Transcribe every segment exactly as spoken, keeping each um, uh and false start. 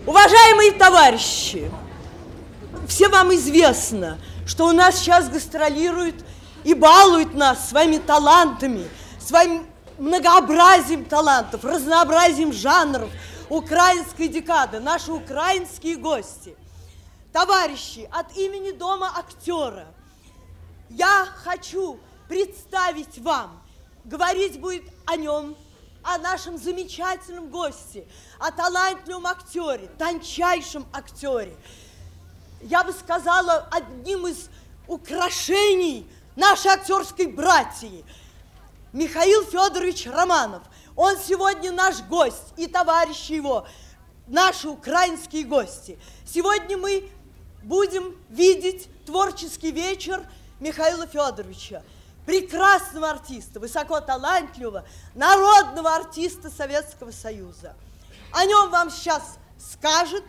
Уважаемые товарищи, всем вам известно, что у нас сейчас гастролируют и балуют нас своими талантами, своим многообразием талантов, разнообразием жанров украинской декады, наши украинские гости. Товарищи, от имени Дома актера я хочу представить вам, говорить будет о нем, о нашем замечательном госте, о талантливом актере, тончайшем актере. Я бы сказала, одним из украшений нашей актерской братьи. Михаил Федорович Романов. Он сегодня наш гость, и товарищи его, наши украинские гости. Сегодня мы будем видеть творческий вечер Михаила Федоровича, прекрасного артиста, высокоталантливого, народного артиста Советского Союза. О нем вам сейчас скажет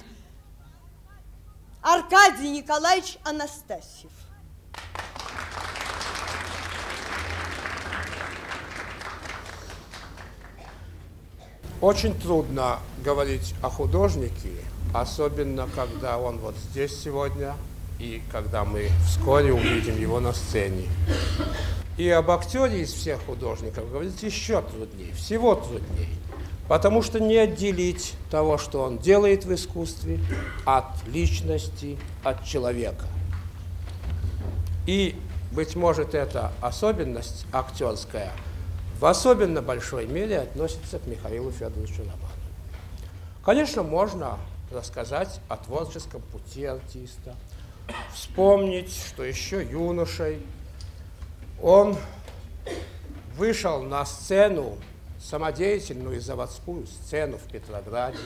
Аркадий Николаевич Анастасьев. Очень трудно говорить о художнике, особенно когда он вот здесь сегодня и когда мы вскоре увидим его на сцене. И об актере из всех художников говорить еще труднее, всего труднее, потому что не отделить того, что он делает в искусстве, от личности, от человека. И, быть может, эта особенность актерская в особенно большой мере относится к Михаилу Федоровичу Романову. Конечно, можно рассказать о творческом пути артиста, вспомнить, что еще юношей он вышел на сцену, самодеятельную заводскую сцену в Петрограде,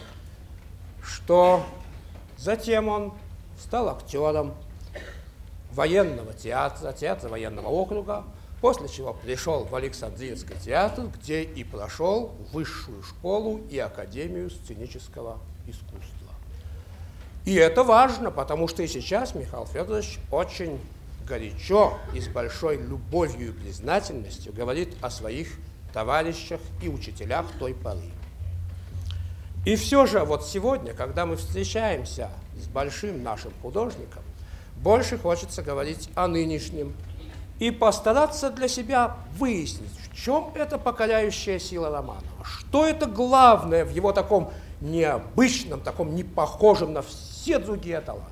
что затем он стал актером военного театра, театра военного округа, после чего пришел в Александринский театр, где и прошел высшую школу и академию сценического искусства. И это важно, потому что и сейчас Михаил Федорович очень горячо и с большой любовью и признательностью говорит о своих товарищах и учителях той поры. И все же вот сегодня, когда мы встречаемся с большим нашим художником, больше хочется говорить о нынешнем и постараться для себя выяснить, в чем эта покоряющая сила Романова, что это главное в его таком необычном, таком непохожем на все другие таланты.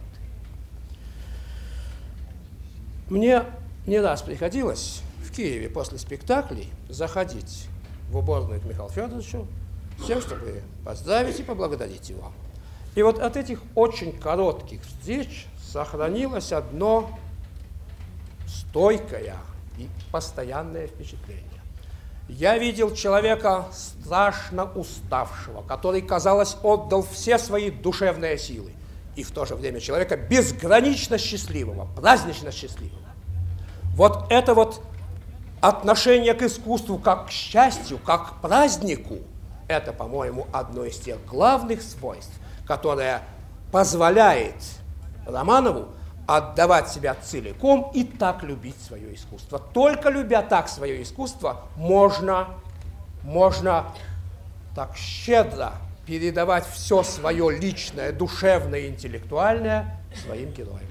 Мне не раз приходилось в Киеве после спектаклей заходить в уборную к Михаилу Федоровичу с тем, чтобы поздравить и поблагодарить его. И вот от этих очень коротких встреч сохранилось одно стойкое и постоянное впечатление. Я видел человека страшно уставшего, который, казалось, отдал все свои душевные силы, и в то же время человека безгранично счастливого, празднично счастливого. Вот это вот отношение к искусству как к счастью, как к празднику, это, по-моему, одно из тех главных свойств, которое позволяет Романову отдавать себя целиком и так любить свое искусство. Только любя так свое искусство, можно, можно так щедро передавать все свое личное, душевное, интеллектуальное своим героям.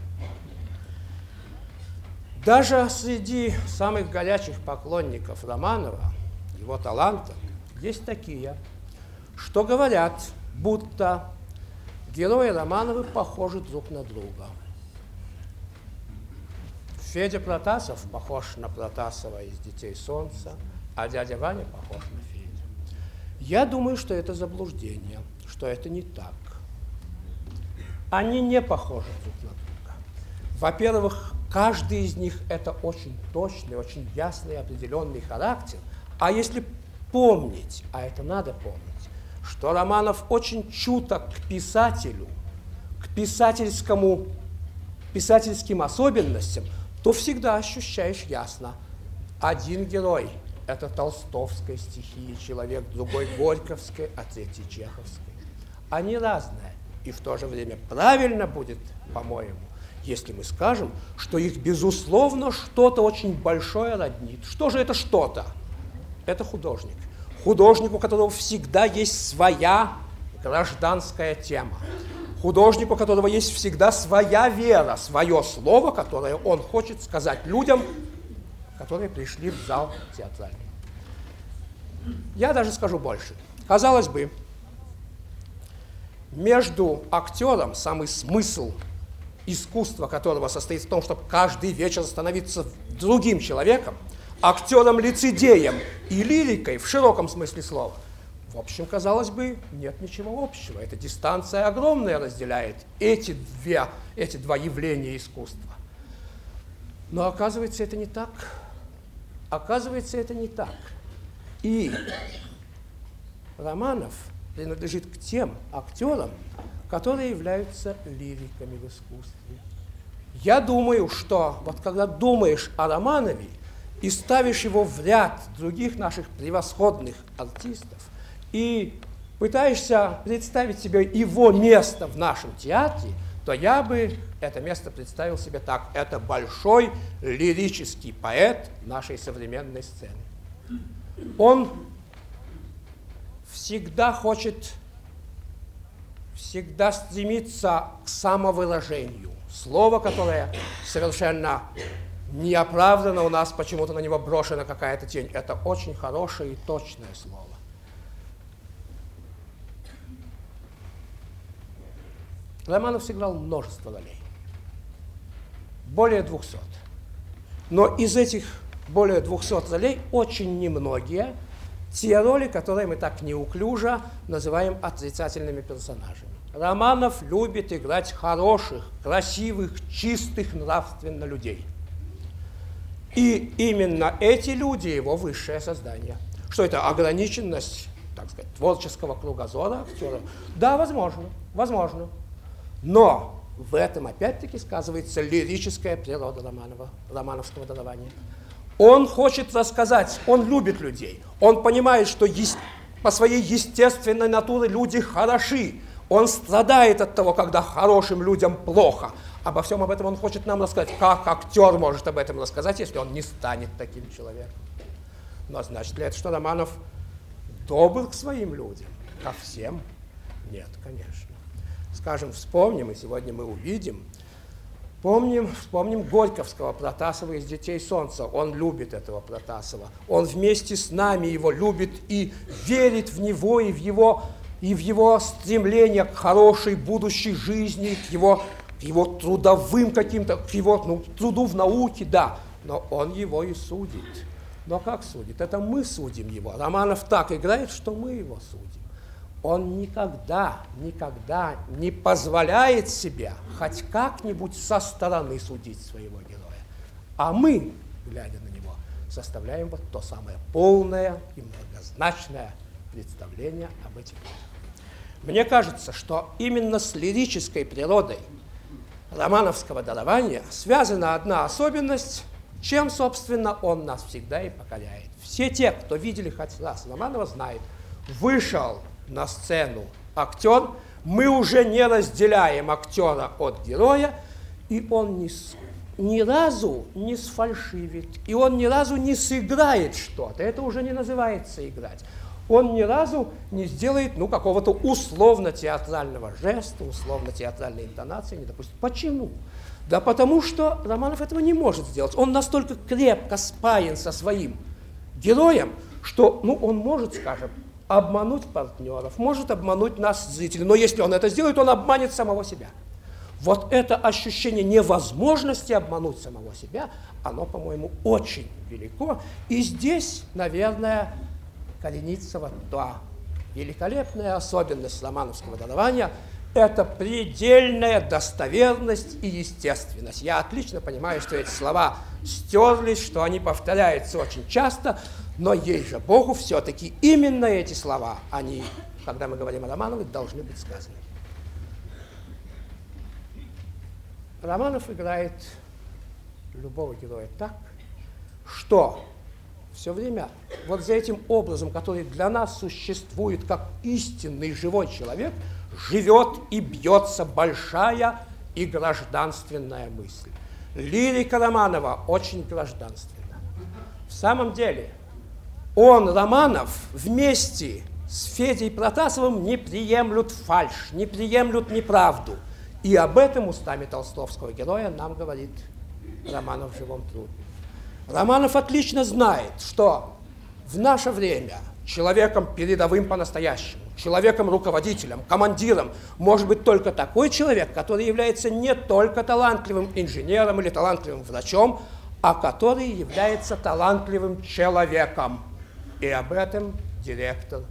Даже среди самых горячих поклонников Романова, его таланта, есть такие, что говорят, будто герои Романовы похожи друг на друга. Федя Протасов похож на Протасова из «Детей солнца», а дядя Ваня похож на Федю. Я думаю, что это заблуждение, что это не так. Они не похожи друг на друга. Во-первых, каждый из них – это очень точный, очень ясный, определенный характер. А если помнить, а это надо помнить, что Романов очень чуток к писателю, к писательскому, писательским особенностям, то всегда ощущаешь ясно. Один герой – это толстовской стихии человек, другой – горьковской, а третий – чеховской. Они разные. И в то же время правильно будет, по-моему, если мы скажем, что их, безусловно, что-то очень большое роднит. Что же это что-то? Это художник. Художник, у которого всегда есть своя гражданская тема. Художник, у которого есть всегда своя вера, свое слово, которое он хочет сказать людям, которые пришли в зал театральный. Я даже скажу больше. Казалось бы, между актером самый смысл искусства которого состоит в том, чтобы каждый вечер становиться другим человеком, актером-лицедеем и лирикой в широком смысле слова, в общем, казалось бы, нет ничего общего. Эта дистанция огромная разделяет эти, две, эти два явления искусства. Но оказывается, это не так. Оказывается, это не так. И Романов принадлежит к тем актерам, которые являются лириками в искусстве. Я думаю, что вот когда думаешь о Романове и ставишь его в ряд других наших превосходных артистов, и пытаешься представить себе его место в нашем театре, то я бы это место представил себе так. Это большой лирический поэт нашей современной сцены. Он всегда хочет, всегда стремится к самовыражению. Слово, которое совершенно неоправданно у нас, почему-то на него брошена какая-то тень. Это очень хорошее и точное слово. Романов сыграл множество ролей, более двухсот. Но из этих более двухсот ролей очень немногие те роли, которые мы так неуклюже называем отрицательными персонажами. Романов любит играть хороших, красивых, чистых нравственно людей. И именно эти люди его высшее создание. Что это? Ограниченность, так сказать, творческого кругозора актера? Да, возможно, возможно. Но в этом опять-таки сказывается лирическая природа Романова, романовского дарования. Он хочет рассказать, он любит людей, он понимает, что есть, по своей естественной натуре люди хороши. Он страдает от того, когда хорошим людям плохо. Обо всем об этом он хочет нам рассказать. Как актер может об этом рассказать, если он не станет таким человеком? Но значит ли это, что Романов добр к своим людям? Ко всем? Нет, конечно. Скажем, вспомним, и сегодня мы увидим, помним, вспомним Горьковского, Протасова из «Детей солнца». Он любит этого Протасова. Он вместе с нами его любит и верит в него, и в его, и в его стремление к хорошей будущей жизни, к его, к его трудовым каким-то, к его ну, труду в науке, да. Но он его и судит. Но как судит? Это мы судим его. Романов так играет, что мы его судим. Он никогда, никогда не позволяет себе хоть как-нибудь со стороны судить своего героя. А мы, глядя на него, составляем вот то самое полное и многозначное представление об этих людях. Мне кажется, что именно с лирической природой романовского дарования связана одна особенность, чем, собственно, он нас всегда и покоряет. Все те, кто видели хоть раз Романова, знают, вышел на сцену актер, мы уже не разделяем актера от героя, и он ни, ни разу не сфальшивит, и он ни разу не сыграет что-то. Это уже не называется играть. Он ни разу не сделает ну, какого-то условно-театрального жеста, условно-театральной интонации, не допустит. Почему? Да потому что Романов этого не может сделать. Он настолько крепко спаян со своим героем, что ну, он может, скажем, обмануть партнеров, может обмануть нас, зрителей. Но если он это сделает, он обманет самого себя. Вот это ощущение невозможности обмануть самого себя, оно, по-моему, очень велико. И здесь, наверное, коренится вот та великолепная особенность романовского дарования – это предельная достоверность и естественность. Я отлично понимаю, что эти слова стерлись, что они повторяются очень часто, но ей же Богу, все-таки именно эти слова, они, когда мы говорим о Романове, должны быть сказаны. Романов играет любого героя так, что все время вот за этим образом, который для нас существует как истинный живой человек, живет и бьется большая и гражданственная мысль. Лирика Романова очень гражданственна. В самом деле, он, Романов, вместе с Федей Протасовым не приемлют фальшь, не приемлют неправду. И об этом устами толстовского героя нам говорит Романов в «Живом труде». Романов отлично знает, что в наше время человеком передовым по-настоящему, человеком-руководителем, командиром может быть только такой человек, который является не только талантливым инженером или талантливым врачом, а который является талантливым человеком. И об этом директор.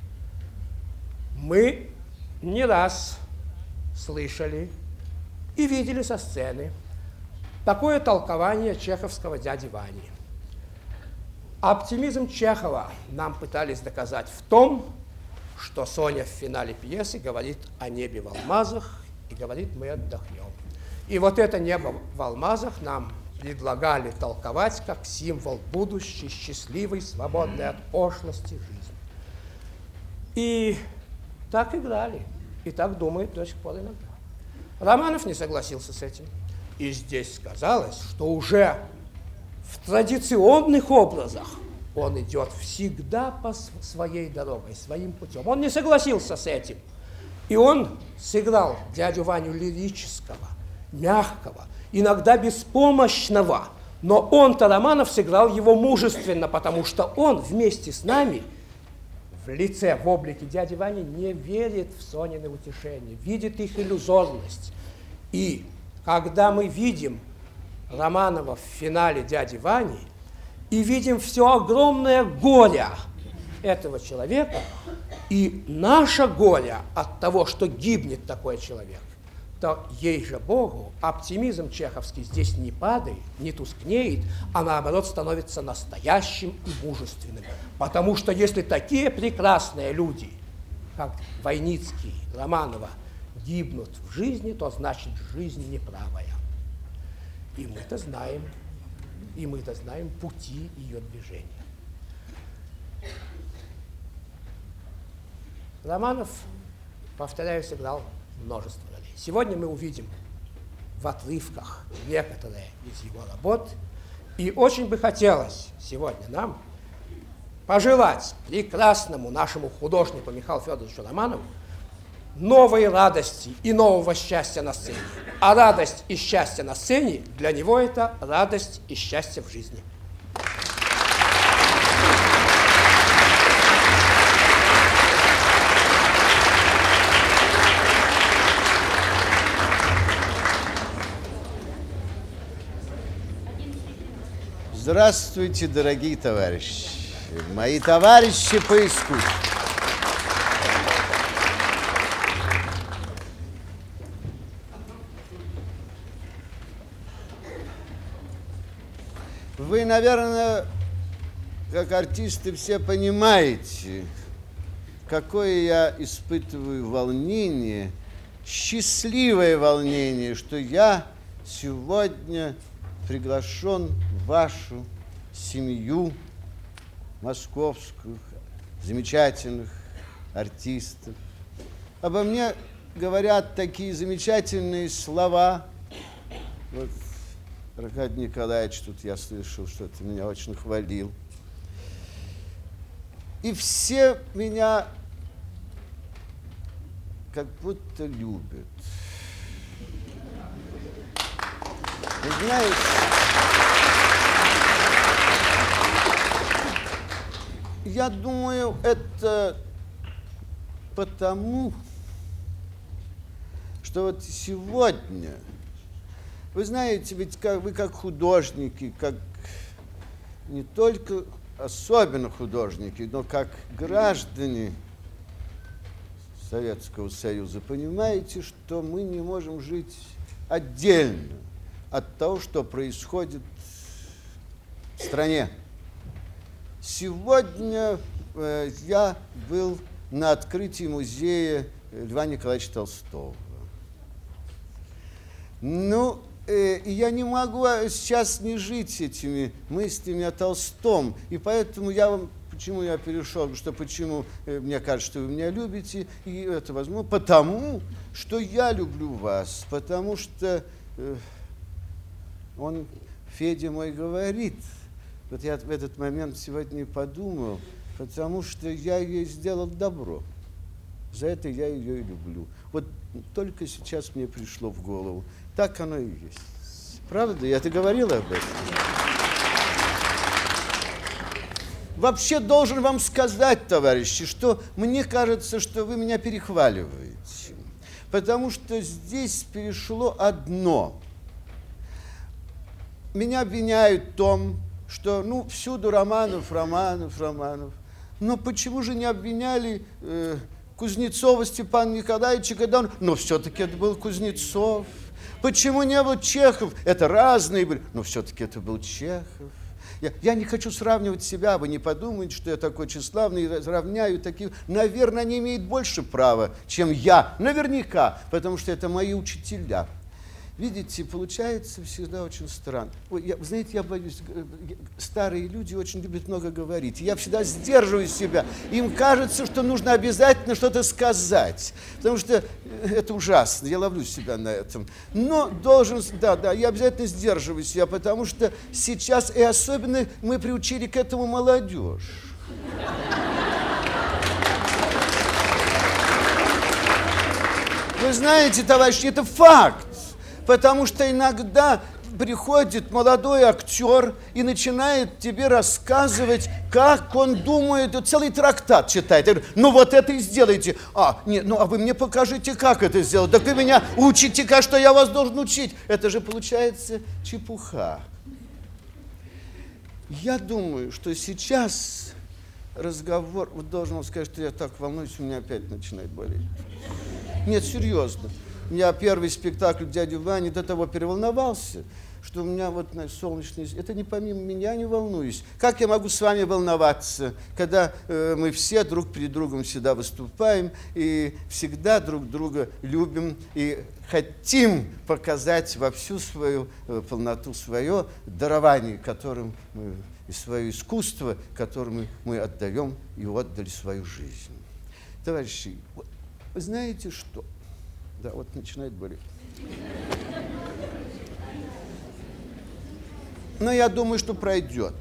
Мы не раз слышали и видели со сцены такое толкование чеховского «Дяди Вани». Оптимизм Чехова нам пытались доказать в том, что Соня в финале пьесы говорит о небе в алмазах и говорит: мы отдохнем. И вот это небо в алмазах нам предлагали толковать как символ будущей, счастливой, свободной от пошлости жизни. И так играли, и так думают до сих пор иногда. Романов не согласился с этим. И здесь сказалось, что уже в традиционных образах он идет всегда по своей дорогой, своим путем. Он не согласился с этим. И он сыграл дядю Ваню лирического, мягкого, иногда беспомощного. Но он-то, Романов, сыграл его мужественно, потому что он вместе с нами в лице, в облике дяди Вани не верит в Сонины утешения, видит их иллюзорность. И когда мы видим Романова в финале «Дяди Вани» и видим все огромное горе этого человека и наше горе от того, что гибнет такой человек, то ей же Богу оптимизм чеховский здесь не падает, не тускнеет, а наоборот становится настоящим и мужественным. Потому что если такие прекрасные люди, как Войницкий, Романова, гибнут в жизни, то значит жизнь неправая. И мы-то знаем, и мы-то знаем пути ее движения. Романов, повторяю, сыграл множество ролей. Сегодня мы увидим в отрывках некоторые из его работ, и очень бы хотелось сегодня нам пожелать прекрасному нашему художнику Михаилу Федоровичу Романову новой радости и нового счастья на сцене. А радость и счастье на сцене для него это радость и счастье в жизни. Здравствуйте, дорогие товарищи, мои товарищи по искусству. Вы, наверное, как артисты, все понимаете, какое я испытываю волнение, счастливое волнение, что я сегодня приглашен в вашу семью московских замечательных артистов. Обо мне говорят такие замечательные слова. Вот Аркадий Николаевич, тут я слышал, что-то меня очень хвалил. И все меня как будто любят. Вы знаете, я думаю, это потому, что вот сегодня, вы знаете, ведь как, вы как художники, как не только особенно художники, но как граждане Советского Союза, понимаете, что мы не можем жить отдельно от того, что происходит в стране. Сегодня э, я был на открытии музея Льва Николаевича Толстого. Ну, э, я не могу сейчас не жить этими мыслями о Толстом, и поэтому я вам, почему я перешел, что почему э, мне кажется, что вы меня любите, и это возможно, потому что я люблю вас, потому что э, он, Федя мой, говорит, вот я в этот момент сегодня подумал, потому что я ей сделал добро. За это я ее и люблю. Вот только сейчас мне пришло в голову. Так оно и есть. Правда? Я-то говорила об этом. Вообще должен вам сказать, товарищи, что мне кажется, что вы меня перехваливаете. Потому что здесь перешло одно. Меня обвиняют в том, что, ну, всюду Романов, Романов, Романов. Но почему же не обвиняли э, Кузнецова Степана Николаевича, когда он... Но все-таки это был Кузнецов. Почему не был Чехов? Это разные были. Но все-таки это был Чехов. Я, я не хочу сравнивать себя, вы не подумайте, что я такой тщеславный, и равняю таких. Наверное, они имеют больше права, чем я. Наверняка, потому что это мои учителя. Видите, получается всегда очень странно. Ой, я, знаете, я боюсь, старые люди очень любят много говорить. Я всегда сдерживаю себя. Им кажется, что нужно обязательно что-то сказать. Потому что это ужасно, я ловлю себя на этом. Но должен, да, да, я обязательно сдерживаю себя, потому что сейчас, и особенно мы приучили к этому молодежь. Вы знаете, товарищи, это факт. Потому что иногда приходит молодой актер и начинает тебе рассказывать, как он думает, целый трактат читает. Я говорю, ну вот это и сделайте. А, нет, ну а вы мне покажите, как это сделать. Так вы меня учите, как что я вас должен учить. Это же получается чепуха. Я думаю, что сейчас разговор... Вот должен вам сказать, что я так волнуюсь, у меня опять начинает болеть. Нет, серьезно. Я первый спектакль «Дядю Вани» до того переволновался, что у меня вот на солнечный... Это не помимо меня, не волнуюсь. Как я могу с вами волноваться, когда э, мы все друг перед другом всегда выступаем и всегда друг друга любим и хотим показать во всю свою э, полноту свое дарование, которым мы, и свое искусство, которому мы отдаем и отдали свою жизнь. Товарищи, вы знаете что? Да, вот начинает болеть. Но я думаю, что пройдет.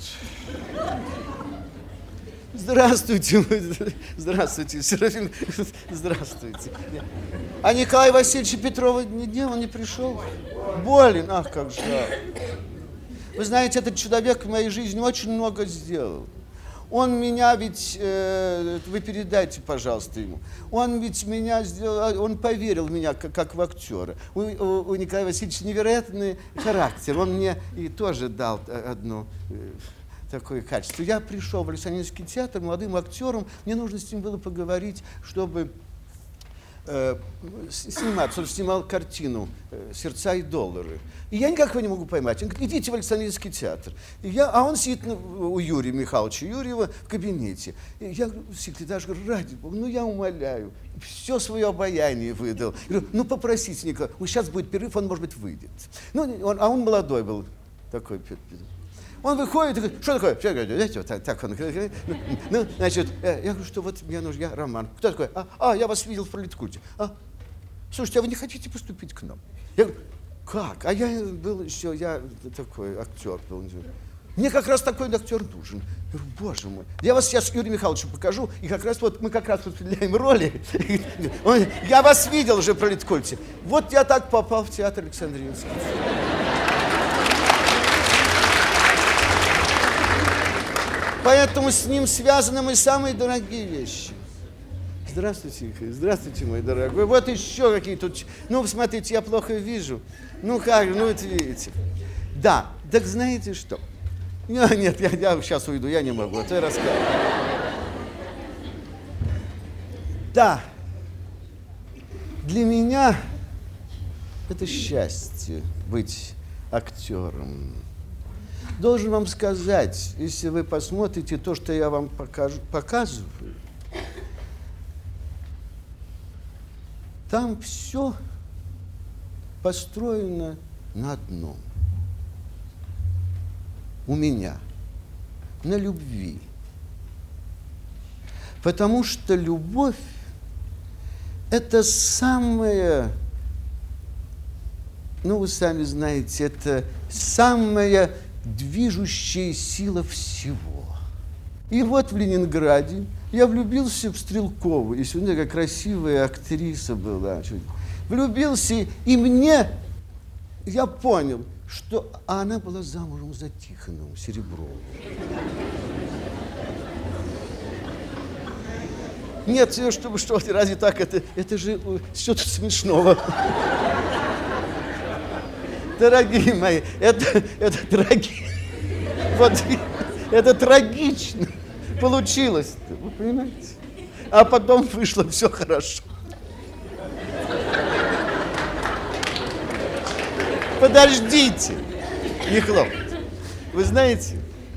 Здравствуйте, здравствуйте, Серафим, здравствуйте. А Николай Васильевич Петрова не он не пришел? Болен, ах, как жаль. Вы знаете, этот человек в моей жизни очень много сделал. Он меня ведь, э, вы передайте, пожалуйста, ему, он ведь меня сделал, он поверил в меня как, как в актера. У, у, у Николая Васильевича невероятный характер, он мне и тоже дал одно э, такое качество. Я пришел в Александринский театр молодым актером, мне нужно с ним было поговорить, чтобы э, сниматься. Он снимал картину «Сердца и доллары». И я никак его не могу поймать. Он говорит, идите в Александринский театр. И я, а он сидит у Юрия Михайловича Юрьева в кабинете. И я говорю, секретарь, говорю, ради бога, ну я умоляю. Все свое обаяние выдал. Я говорю, ну попросите, Николай, ну, сейчас будет перерыв, он, может быть, выйдет. Ну, он, а он молодой был такой. Он выходит и говорит, что такое? Знаете, вот так, так он. Ну, значит, я говорю, что вот мне нужен, я Роман. Кто такой? А, а я вас видел в пролеткульте. А, слушайте, а вы не хотите поступить к нам? Я говорю, как? А я был еще, я такой актер был. Мне как раз такой актер нужен. Я говорю, боже мой. Я вас сейчас Юрию Михайловичу покажу, и как раз вот мы как раз распределяем роли. Я вас видел уже в пролеткульте. Вот я так попал в театр Александринский. Поэтому с ним связаны мои самые дорогие вещи. Здравствуйте, здравствуйте, мой дорогой. Вот еще какие тут... Ну, смотрите, я плохо вижу. Ну как, ну вот видите. Да, так знаете что? Нет, я, я сейчас уйду, я не могу, а то я расскажу. Да, для меня это счастье быть актером. Должен вам сказать, если вы посмотрите то, что я вам покажу, показываю, там все построено на одном. У меня. На любви. Потому что любовь – это самая, ну, вы сами знаете, это самая движущая сила всего. И вот в Ленинграде я влюбился в Стрелкову. И сегодня такая красивая актриса была. Влюбился, и мне, я понял, что она была замужем за Тихоновым Серебровым. Нет, чтобы что, разве так? Это, это же что тут смешного? Дорогие мои, это, это трагично. Вот, это трагично получилось, вы понимаете? А потом вышло все хорошо. Подождите, не хлопайте. Вы знаете,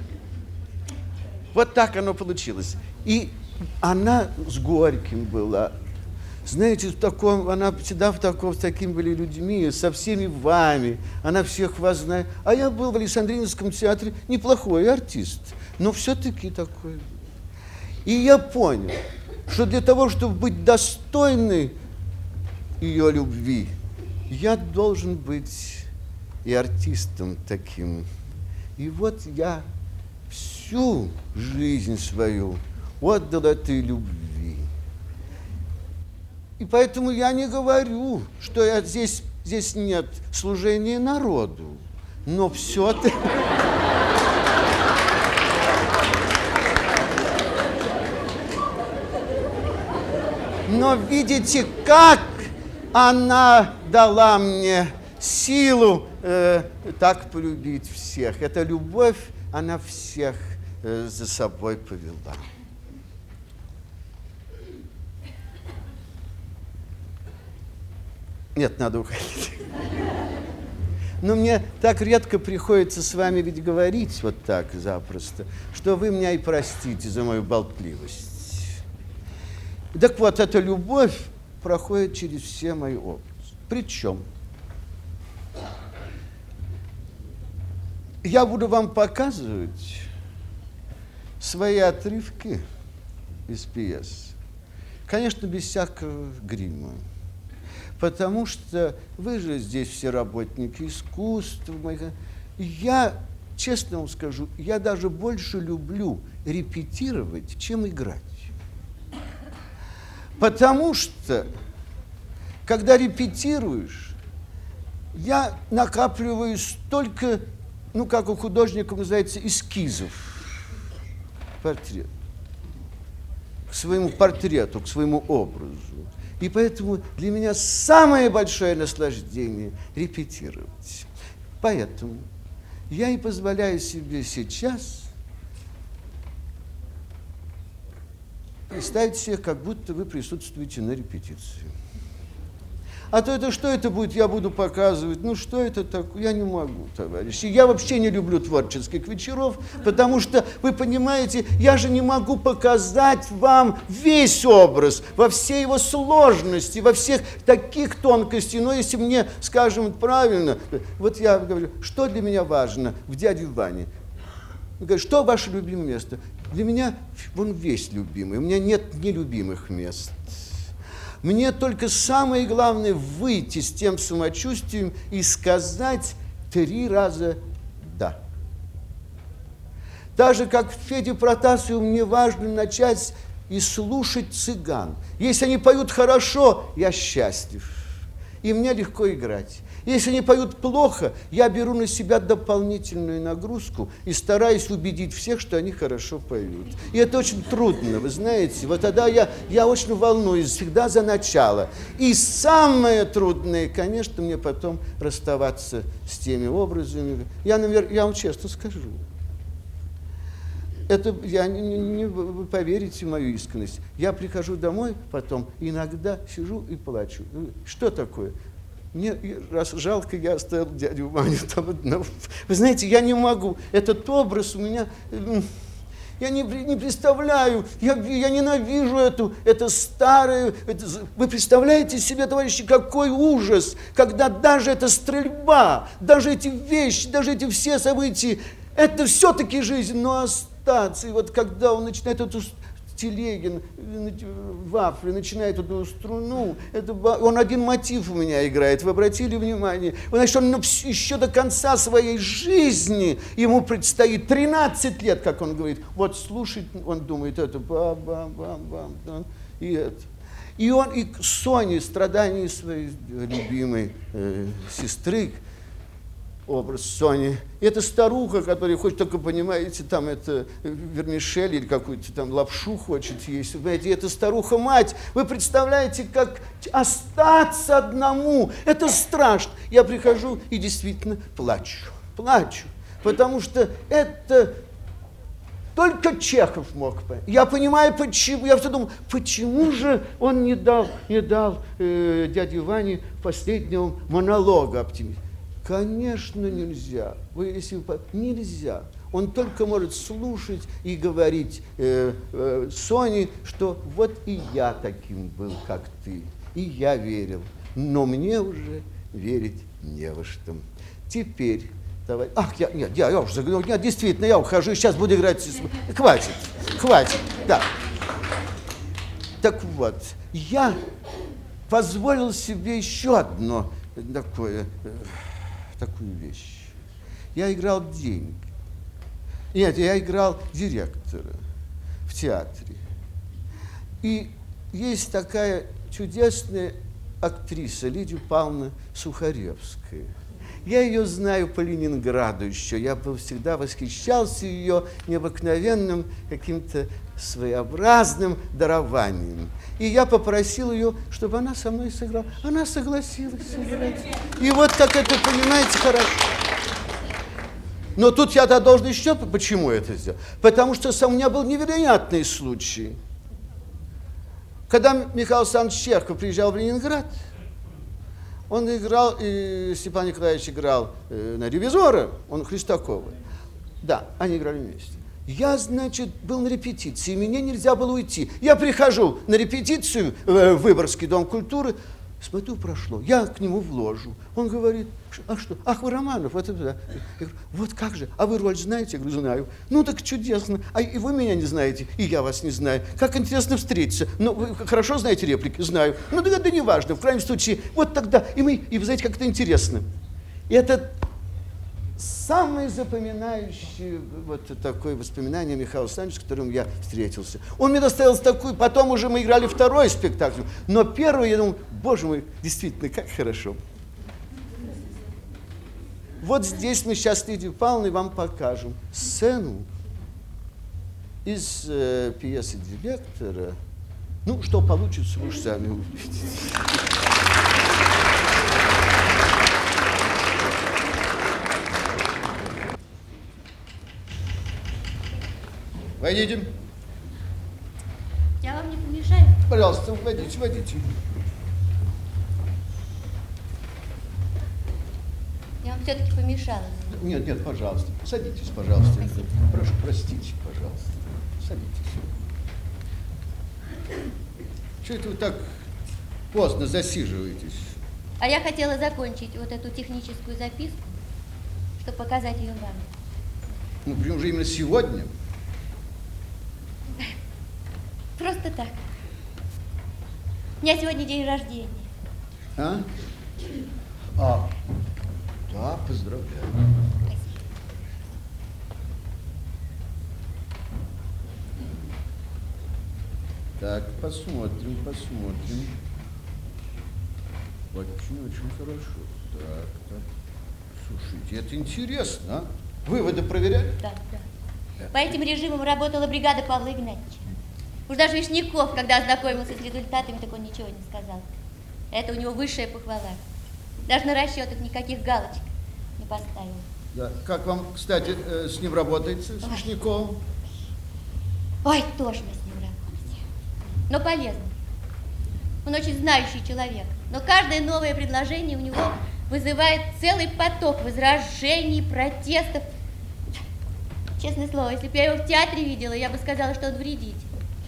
вот так оно получилось. И она с Горьким была. Знаете, в таком, она всегда в таком, с такими были людьми, со всеми вами. Она всех вас знает. А я был в Александринском театре неплохой артист, но все-таки такой. И я понял, что для того, чтобы быть достойной ее любви, я должен быть и артистом таким. И вот я всю жизнь свою отдал этой любви. И поэтому я не говорю, что я здесь, здесь нет служения народу, но все-таки... Но видите, как она дала мне силу э, так полюбить всех. Эта любовь, она всех э, за собой повела. Нет, надо уходить. Но мне так редко приходится с вами ведь говорить вот так запросто, что вы меня и простите за мою болтливость. Так вот, эта любовь проходит через все мои образы. Причем я буду вам показывать свои отрывки из пьес, конечно, без всякого грима. Потому что вы же здесь все работники искусства. Я, честно вам скажу, я даже больше люблю репетировать, чем играть. Потому что, когда репетируешь, я накапливаю столько, ну, как у художника называется, эскизов. Портрет. К своему портрету, к своему образу. И поэтому для меня самое большое наслаждение репетировать. Поэтому я и позволяю себе сейчас представить себе, как будто вы присутствуете на репетиции. А то это что это будет, я буду показывать. Ну что это такое? Я не могу, товарищи. Я вообще не люблю творческих вечеров, потому что, вы понимаете, я же не могу показать вам весь образ во всей его сложности, во всех таких тонкостях. Но если мне, скажем, правильно, вот я говорю, что для меня важно в «Дяде Ване»? Я говорю, что ваше любимое место? Для меня он весь любимый, у меня нет нелюбимых мест. Мне только самое главное выйти с тем самочувствием и сказать три раза «да». Так же, как в Феде Протасове, мне важно начать и слушать цыган. Если они поют хорошо, я счастлив, и мне легко играть. Если они поют плохо, я беру на себя дополнительную нагрузку и стараюсь убедить всех, что они хорошо поют. И это очень трудно, вы знаете. Вот тогда я, я очень волнуюсь всегда за начало. И самое трудное, конечно, мне потом расставаться с теми образами. Я, наверное, я вам честно скажу. Это, я не, не, вы поверите в мою искренность. Я прихожу домой потом, иногда сижу и плачу. Что такое? Мне раз жалко, я оставил дядю Ваню там одного. Вы знаете, я не могу. Этот образ у меня... Я не, не представляю, я, я ненавижу эту, это старое... Это, вы представляете себе, товарищи, какой ужас, когда даже эта стрельба, даже эти вещи, даже эти все события, это все-таки жизнь, но остаться. И вот когда он начинает эту Телегин, вафли, начинает эту струну. Это, он один мотив у меня играет, вы обратили внимание? Значит, он еще до конца своей жизни, ему предстоит тринадцать лет, как он говорит. Вот слушать, он думает, это ба-ба-ба-ба, и это. И он, и Соне, страдания своей любимой э, сестры, образ Сони. Это старуха, которая хочет только, понимаете, там это вермишель или какую-то там лапшу хочет есть. Вы понимаете, это старуха-мать. Вы представляете, как остаться одному. Это страшно. Я прихожу и действительно плачу. Плачу. Потому что это только Чехов мог понять. Я понимаю, почему. Я все думал, почему же он не дал, не дал э, дяде Ване последнего монолога оптимизма. Конечно, нельзя. Вы, если вы, нельзя. Он только может слушать и говорить э, э, Соне, что вот и я таким был, как ты. И я верил. Но мне уже верить не во что. Теперь, давай. Ах, я, нет, я, я уже заговорил. Нет, действительно, я ухожу. Сейчас буду играть. Хватит, хватит. Да. Так вот, я позволил себе еще одно такое... такую вещь. Я играл деньги. Нет, я играл директора в театре. И есть такая чудесная актриса Лидия Павловна Сухаревская. Я ее знаю по Ленинграду еще. Я был всегда восхищался ее необыкновенным каким-то своеобразным дарованием. И я попросил ее, чтобы она со мной сыграла. Она согласилась сыграть. И вот как это, понимаете, хорошо. Но тут я-то должен еще... Почему это сделал? Потому что у меня был невероятный случай. Когда Михаил Александрович Чехов приезжал в Ленинград, он играл, и Степан Николаевич играл э, на ревизора, он Христакова. Да, они играли вместе. Я, значит, был на репетиции, мне нельзя было уйти. Я прихожу на репетицию в Выборгский дом культуры, смотрю, прошло. Я к нему в ложу. Он говорит, а что? Ах, вы Романов, это да. Я говорю, вот как же, а вы роль знаете? Я говорю, знаю. Ну так чудесно. А и вы меня не знаете, и я вас не знаю. Как интересно встретиться. Ну, вы хорошо знаете реплики? Знаю. Ну да, да не важно. В крайнем случае, вот тогда. И мы, и вы знаете, как это интересно. И это самое запоминающее вот такое воспоминание Михаила Александровича, с которым я встретился. Он мне доставил такую, потом уже мы играли второй спектакль, но первый, я думал, боже мой, действительно, как хорошо. Вот здесь мы сейчас с Лидией Павловной вам покажем сцену из э, пьесы директора. Ну, что получится, вы уж сами увидите. Войдите. Я вам не помешаю? Пожалуйста, войдите, войдите. Я вам все-таки помешала. Нет, нет, пожалуйста. Садитесь, пожалуйста. Спасибо. Прошу, простите, пожалуйста. Садитесь. Чего это вы так поздно засиживаетесь? А я хотела закончить вот эту техническую записку, чтобы показать ее вам. Ну, почему же именно сегодня? Просто так. У меня сегодня день рождения. А? А, да, поздравляю. Спасибо. Так, посмотрим, посмотрим. Очень-очень хорошо. Так, так. Слушайте, это интересно, а? Выводы проверяли? Да, да. По этим режимам работала бригада Павла Игнатьевича. Уж даже Вишняков, когда ознакомился с результатами, так он ничего не сказал. Это у него высшая похвала. Даже на расчетах никаких галочек не поставил. Да. Как вам, кстати, э, с ним работается, с Вишняковым? Ой, тошно с ним работать. Но полезно. Он очень знающий человек. Но каждое новое предложение у него вызывает целый поток возражений, протестов. Честное слово, если бы я его в театре видела, я бы сказала, что он вредитель.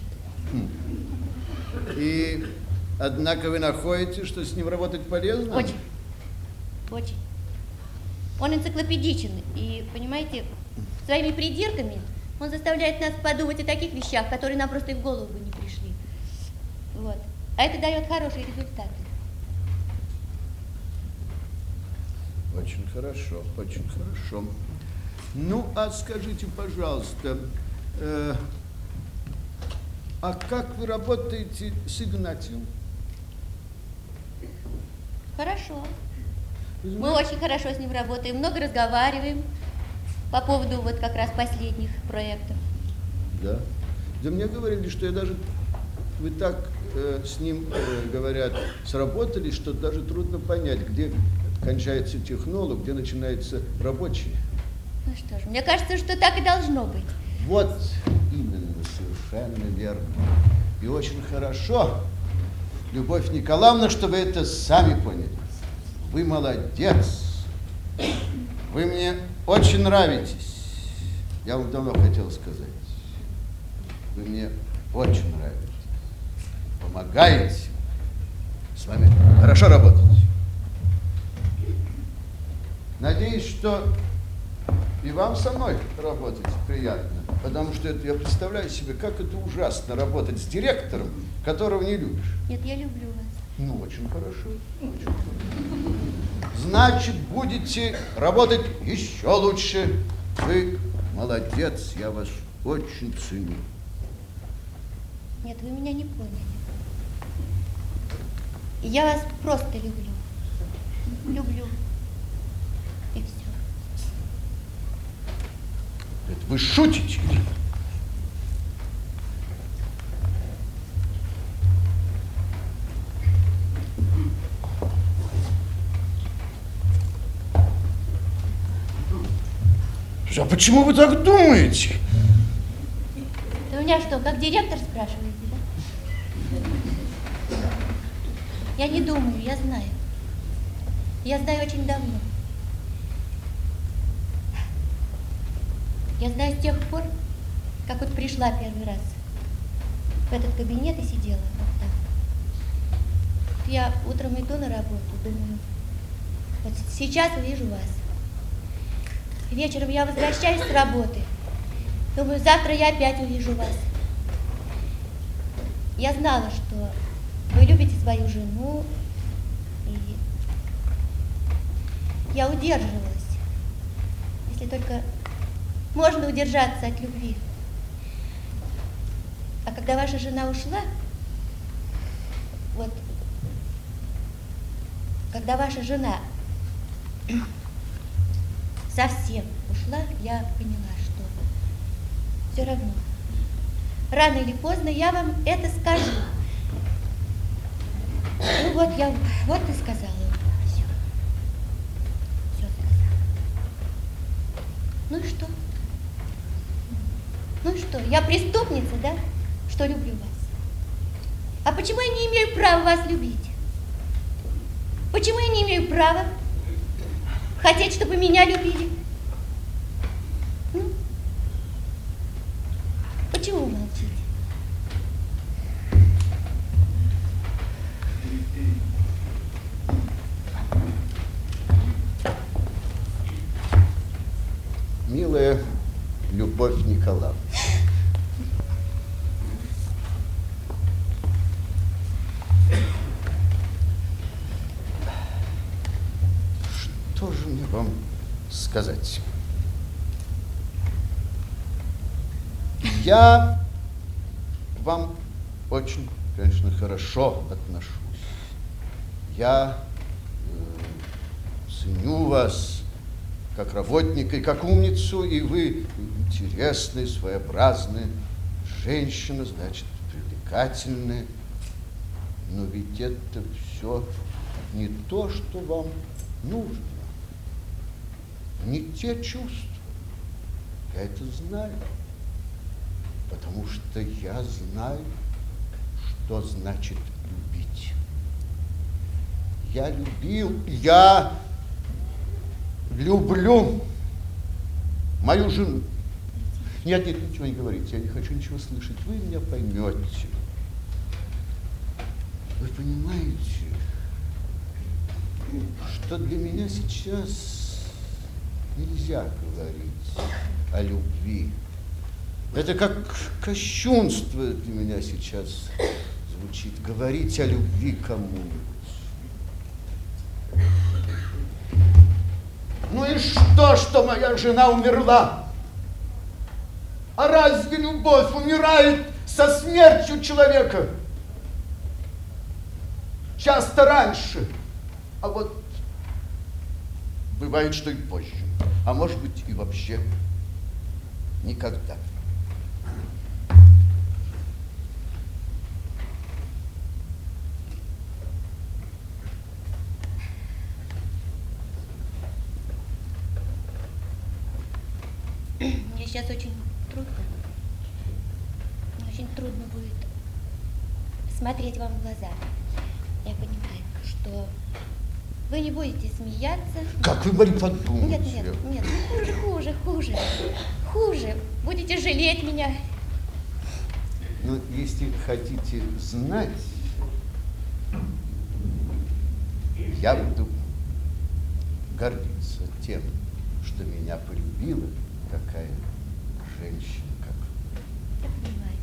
И, однако, вы находите, что с ним работать полезно? Очень. Очень. Он энциклопедичен. И, понимаете, своими придирками Он заставляет нас подумать о таких вещах, которые нам просто и в голову бы не пришли. Вот. А это дает хорошие результаты. Очень хорошо, очень хорошо. Ну, а скажите, пожалуйста, э, а как вы работаете с Игнатием? Хорошо. Мы очень хорошо с ним работаем, много разговариваем по поводу вот как раз последних проектов. Да. Да мне говорили, что я даже, вы так э, с ним, э, говорят, сработались, что даже трудно понять, где кончается технолог, где начинается рабочий. Ну что ж, мне кажется, что так и должно быть. Вот именно, совершенно верно. И очень хорошо, Любовь Николаевна, что вы это сами поняли. Вы молодец. Вы мне очень нравитесь. Я вам давно хотел сказать. Вы мне очень нравитесь. Помогаете. С вами хорошо работать. Надеюсь, что и вам со мной работать приятно. Потому что это, я представляю себе, как это ужасно работать с директором, которого не любишь. Нет, я люблю вас. Ну, очень хорошо. Очень хорошо. Значит, будете работать еще лучше. Вы молодец, я вас очень ценю. Нет, вы меня не поняли. Я вас просто люблю. Люблю. И все. Это вы шутите? А почему вы так думаете? Ты у меня что, как директор спрашиваете, да? Я не думаю, я знаю. Я знаю очень давно. Я знаю с тех пор, как вот пришла первый раз в этот кабинет и сидела вот так. Я утром иду на работу, думаю, вот сейчас увижу вас. Вечером я возвращаюсь с работы. Думаю, завтра я опять увижу вас. Я знала, что вы любите свою жену, и я удерживалась, если только можно удержаться от любви. А когда ваша жена ушла, вот, когда ваша жена совсем ушла, я поняла, что все равно, рано или поздно я вам это скажу. Ну вот я, вот и сказала. Все. Все сказала. Ну и что? Ну и что? Я преступница, да? Что люблю вас. А почему я не имею права вас любить? Почему я не имею права хотеть, чтобы меня любили? Ну? Почему вы молчите? Милая Любовь Николаевна, что же мне вам сказать? Я вам очень, конечно, хорошо отношусь. Я э, ценю вас как работника и как умницу, и вы интересная, своеобразная женщина, значит, привлекательная. Но ведь это все не то, что вам нужно, не те чувства. Я это знаю, потому что я знаю, что значит любить. Я любил, я люблю мою жену. Нет, нет, ничего не говорите, я не хочу ничего слышать. Вы меня поймете. Вы понимаете, что для меня сейчас нельзя говорить о любви. Это как кощунство для меня сейчас звучит. Говорить о любви кому-нибудь. Ну и что, что моя жена умерла? А разве любовь умирает со смертью человека? Часто раньше. А вот бывает, что и позже. А может быть и вообще никогда. Мне сейчас очень трудно. Очень трудно будет смотреть вам в глаза. Я понимаю, что вы не будете смеяться. Как вы, Мария, подумаете? Нет, нет, нет, хуже, хуже, хуже, хуже. Будете жалеть меня. Но если хотите знать, я буду гордиться тем, что меня полюбила такая женщина, как вы. Я понимаю.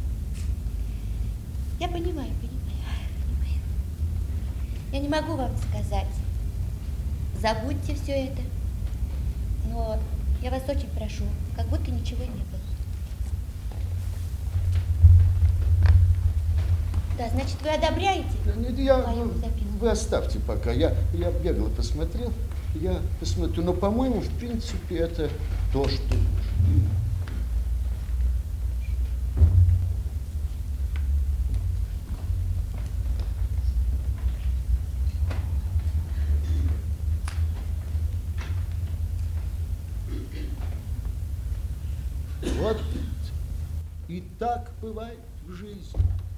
Я понимаю, понимаю, понимаю. Я не могу вам сказать. Забудьте все это. Но я вас очень прошу, как будто ничего не было. Да, значит, вы одобряете? Нет, я, мою записку? вы оставьте пока. Я, я бегло посмотрел. Я посмотрю. Но, по-моему, в принципе, это то, что нужно. Вот и так бывает в жизни.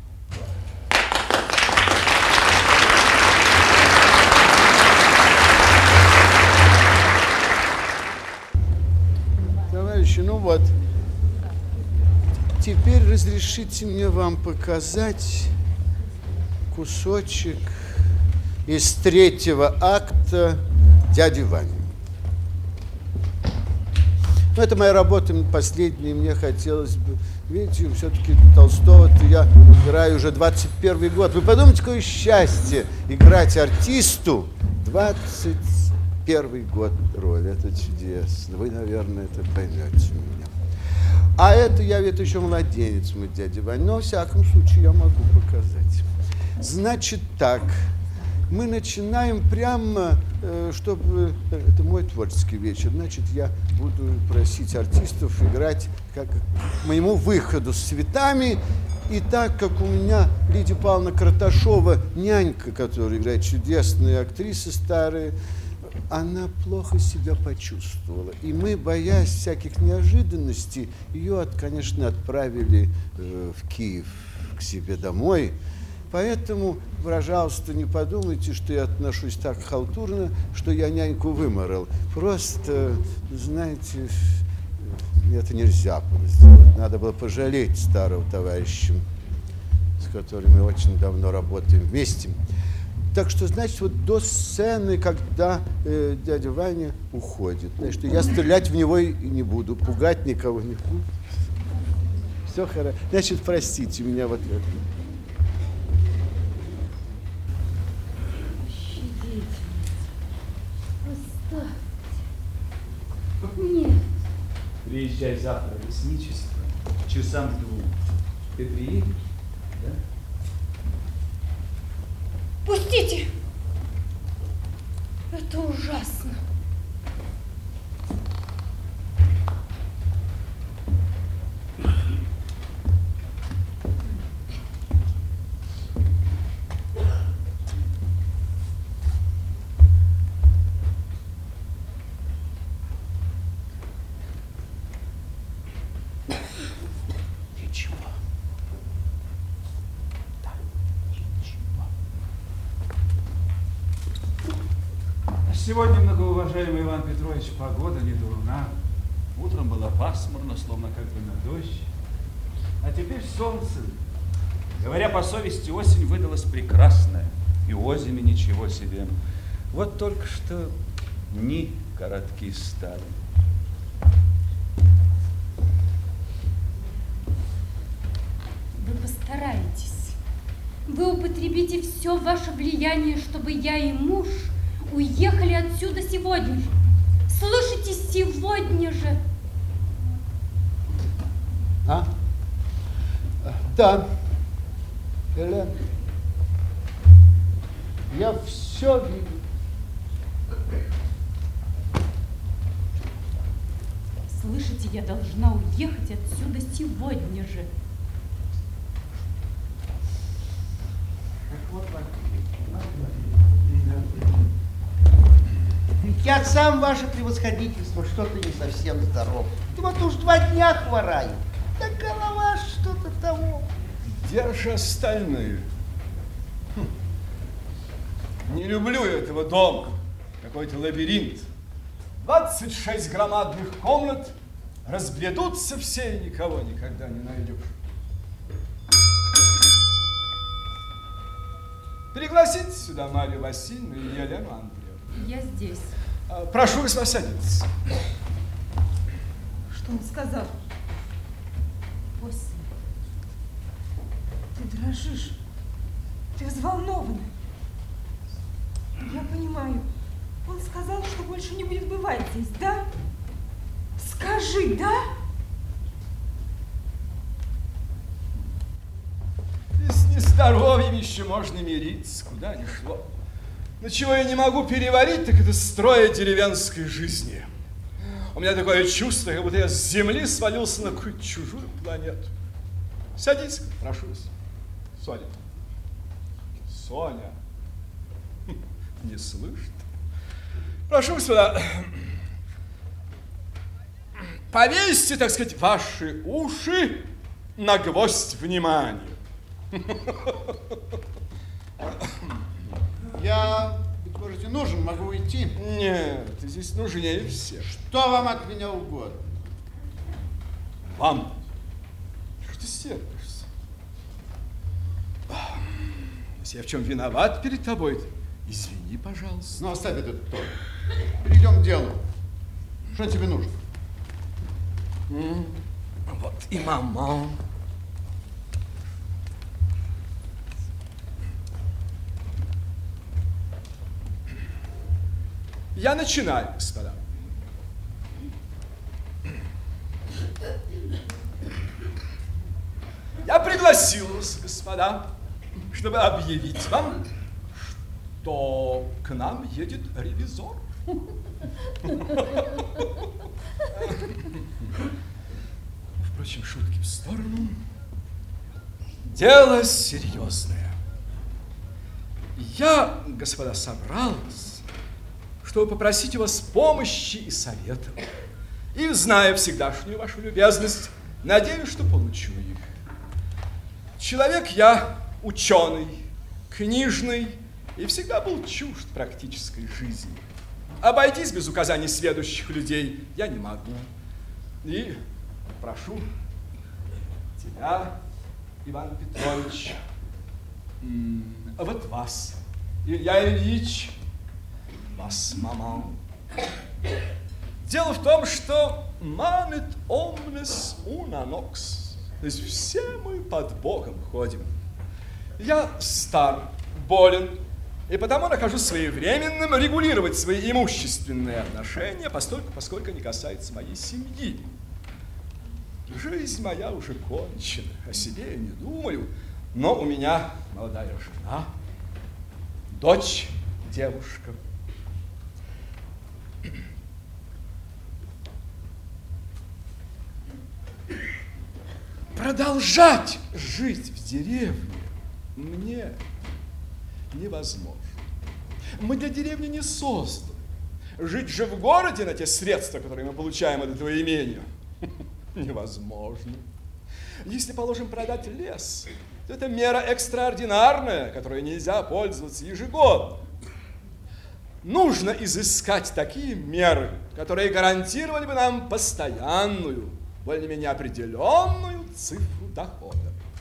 Товарищи, ну вот, теперь разрешите мне вам показать кусочек из третьего акта «Дяди Вани». Ну, это моя работа последняя, мне хотелось бы... Видите, все-таки Толстого-то я играю уже двадцать первый год. Вы подумайте, какое счастье играть артисту двадцать первый год роль. Это чудесно. Вы, наверное, это поймете меня. А это я ведь еще младенец, мой дядя Ваня. Но, во всяком случае, я могу показать. Значит так. Мы начинаем прямо, чтобы... Это мой творческий вечер. Значит, я буду просить артистов играть как к моему выходу с цветами. И так как у меня Лидия Павловна Карташова, нянька, которая играет, чудесная актриса старая, она плохо себя почувствовала. И мы, боясь всяких неожиданностей, ее, конечно, отправили э, в Киев к себе домой. Поэтому, пожалуйста, не подумайте, что я отношусь так халтурно, что я няньку выморал. Просто, знаете, это нельзя было сделать. Надо было пожалеть старого товарища, с которым мы очень давно работаем вместе. Так что, значит, вот до сцены, когда э, дядя Ваня уходит, значит, я стрелять в него и не буду, пугать никого не буду. Все хорошо. Значит, простите меня вот это. Нет. Приезжай завтра в лесничество, часам к двум. Ты приедешь, да? Пустите! Это ужасно. Сегодня, многоуважаемый Иван Петрович, погода не дурна. Утром было пасмурно, словно как бы на дождь. А теперь солнце. Говоря по совести, осень выдалась прекрасная. И озими ничего себе. Вот только что дни коротки стали. Вы постараетесь. Вы употребите все ваше влияние, чтобы я и муж уехали отсюда сегодня же. Слышите, сегодня же. А? Да. Элен. Я все вижу. Слышите, я должна уехать отсюда сегодня же. Я сам, ваше превосходительство, что-то не совсем здоров. Вот уж два дня хвораю. Да голова что-то того. Где же остальные? Хм. Не люблю этого дома. Какой-то лабиринт. двадцать шесть громадных комнат. Разбредутся все, и никого никогда не найдешь. Пригласите сюда Марию Васильевну и Елену Андреевну. Я здесь. Прошу вас садиться. Что он сказал? Ося, ты дрожишь. Ты взволнована. Я понимаю. Он сказал, что больше не будет бывать здесь, да? Скажи, да? И с нездоровьем еще можно мириться, куда ни шло. Но чего я не могу переварить, так это строя деревенской жизни. У меня такое чувство, как будто я с земли свалился на какую-то чужую планету. Садись, прошу вас. Соня. Соня. Не слышит. Прошу вас сюда. Повесьте, так сказать, ваши уши на гвоздь внимания. Я, быть может, нужен, могу уйти. Нет, ты здесь нужнее всех. Что вам от меня угодно? Вам? Что ты сердишься? Если я в чем виноват перед тобой, извини, пожалуйста. Ну, оставь этот тон. Перейдем к делу. Что тебе нужно? Mm. Вот и мама. Я начинаю, господа. Я пригласил вас, господа, чтобы объявить вам, что к нам едет ревизор. Впрочем, шутки в сторону. Дело серьезное. Я, господа, собрался, чтобы попросить у вас помощи и советов. И, зная всегдашнюю вашу любезность, надеюсь, что получу их. Человек я ученый, книжный и всегда был чужд практической жизни. Обойтись без указаний сведущих людей я не могу. И прошу тебя, Иван Петрович, вот вас, Илья Ильич, вас, мама. Дело в том, что manet omnes una nox, то есть все мы под Богом ходим. Я стар, болен, и потому нахожусь своевременным регулировать свои имущественные отношения, постольку, поскольку не касается моей семьи. Жизнь моя уже кончена, о себе я не думаю, но у меня молодая жена, дочь, девушка. Продолжать жить в деревне мне невозможно. Мы для деревни не созданы. Жить же в городе на те средства, которые мы получаем от этого имения, невозможно. Если, положим, продать лес, то это мера экстраординарная, которой нельзя пользоваться ежегодно. Нужно изыскать такие меры, которые гарантировали бы нам постоянную, более-менее определенную цифру дохода.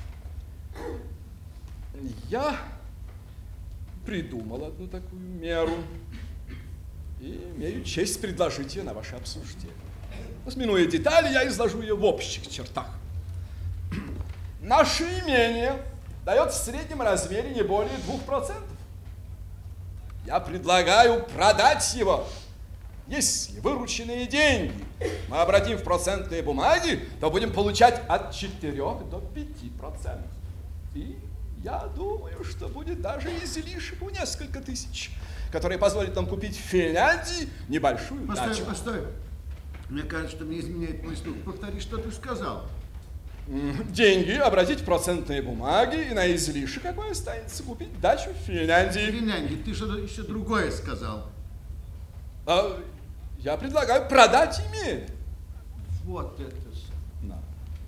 Я придумал одну такую меру и имею честь предложить ее на ваше обсуждение. Минуя детали, я изложу ее в общих чертах. Наше имение дает в среднем размере не более двух процентов. Я предлагаю продать его. Если вырученные деньги мы обратим в процентные бумаги, то будем получать от четырёх до пяти процентов. И я думаю, что будет даже излишек у несколько тысяч, которые позволят нам купить в Финляндии небольшую Постой, дачу. постой. Мне кажется, что мне изменяет мой слух. Повтори, что ты сказал. Деньги обратить в процентные бумаги, и на излишек какой останется купить дачу в Финляндии. Финляндии, ты что-то еще другое сказал. А, я предлагаю продать имение. Вот это. Да.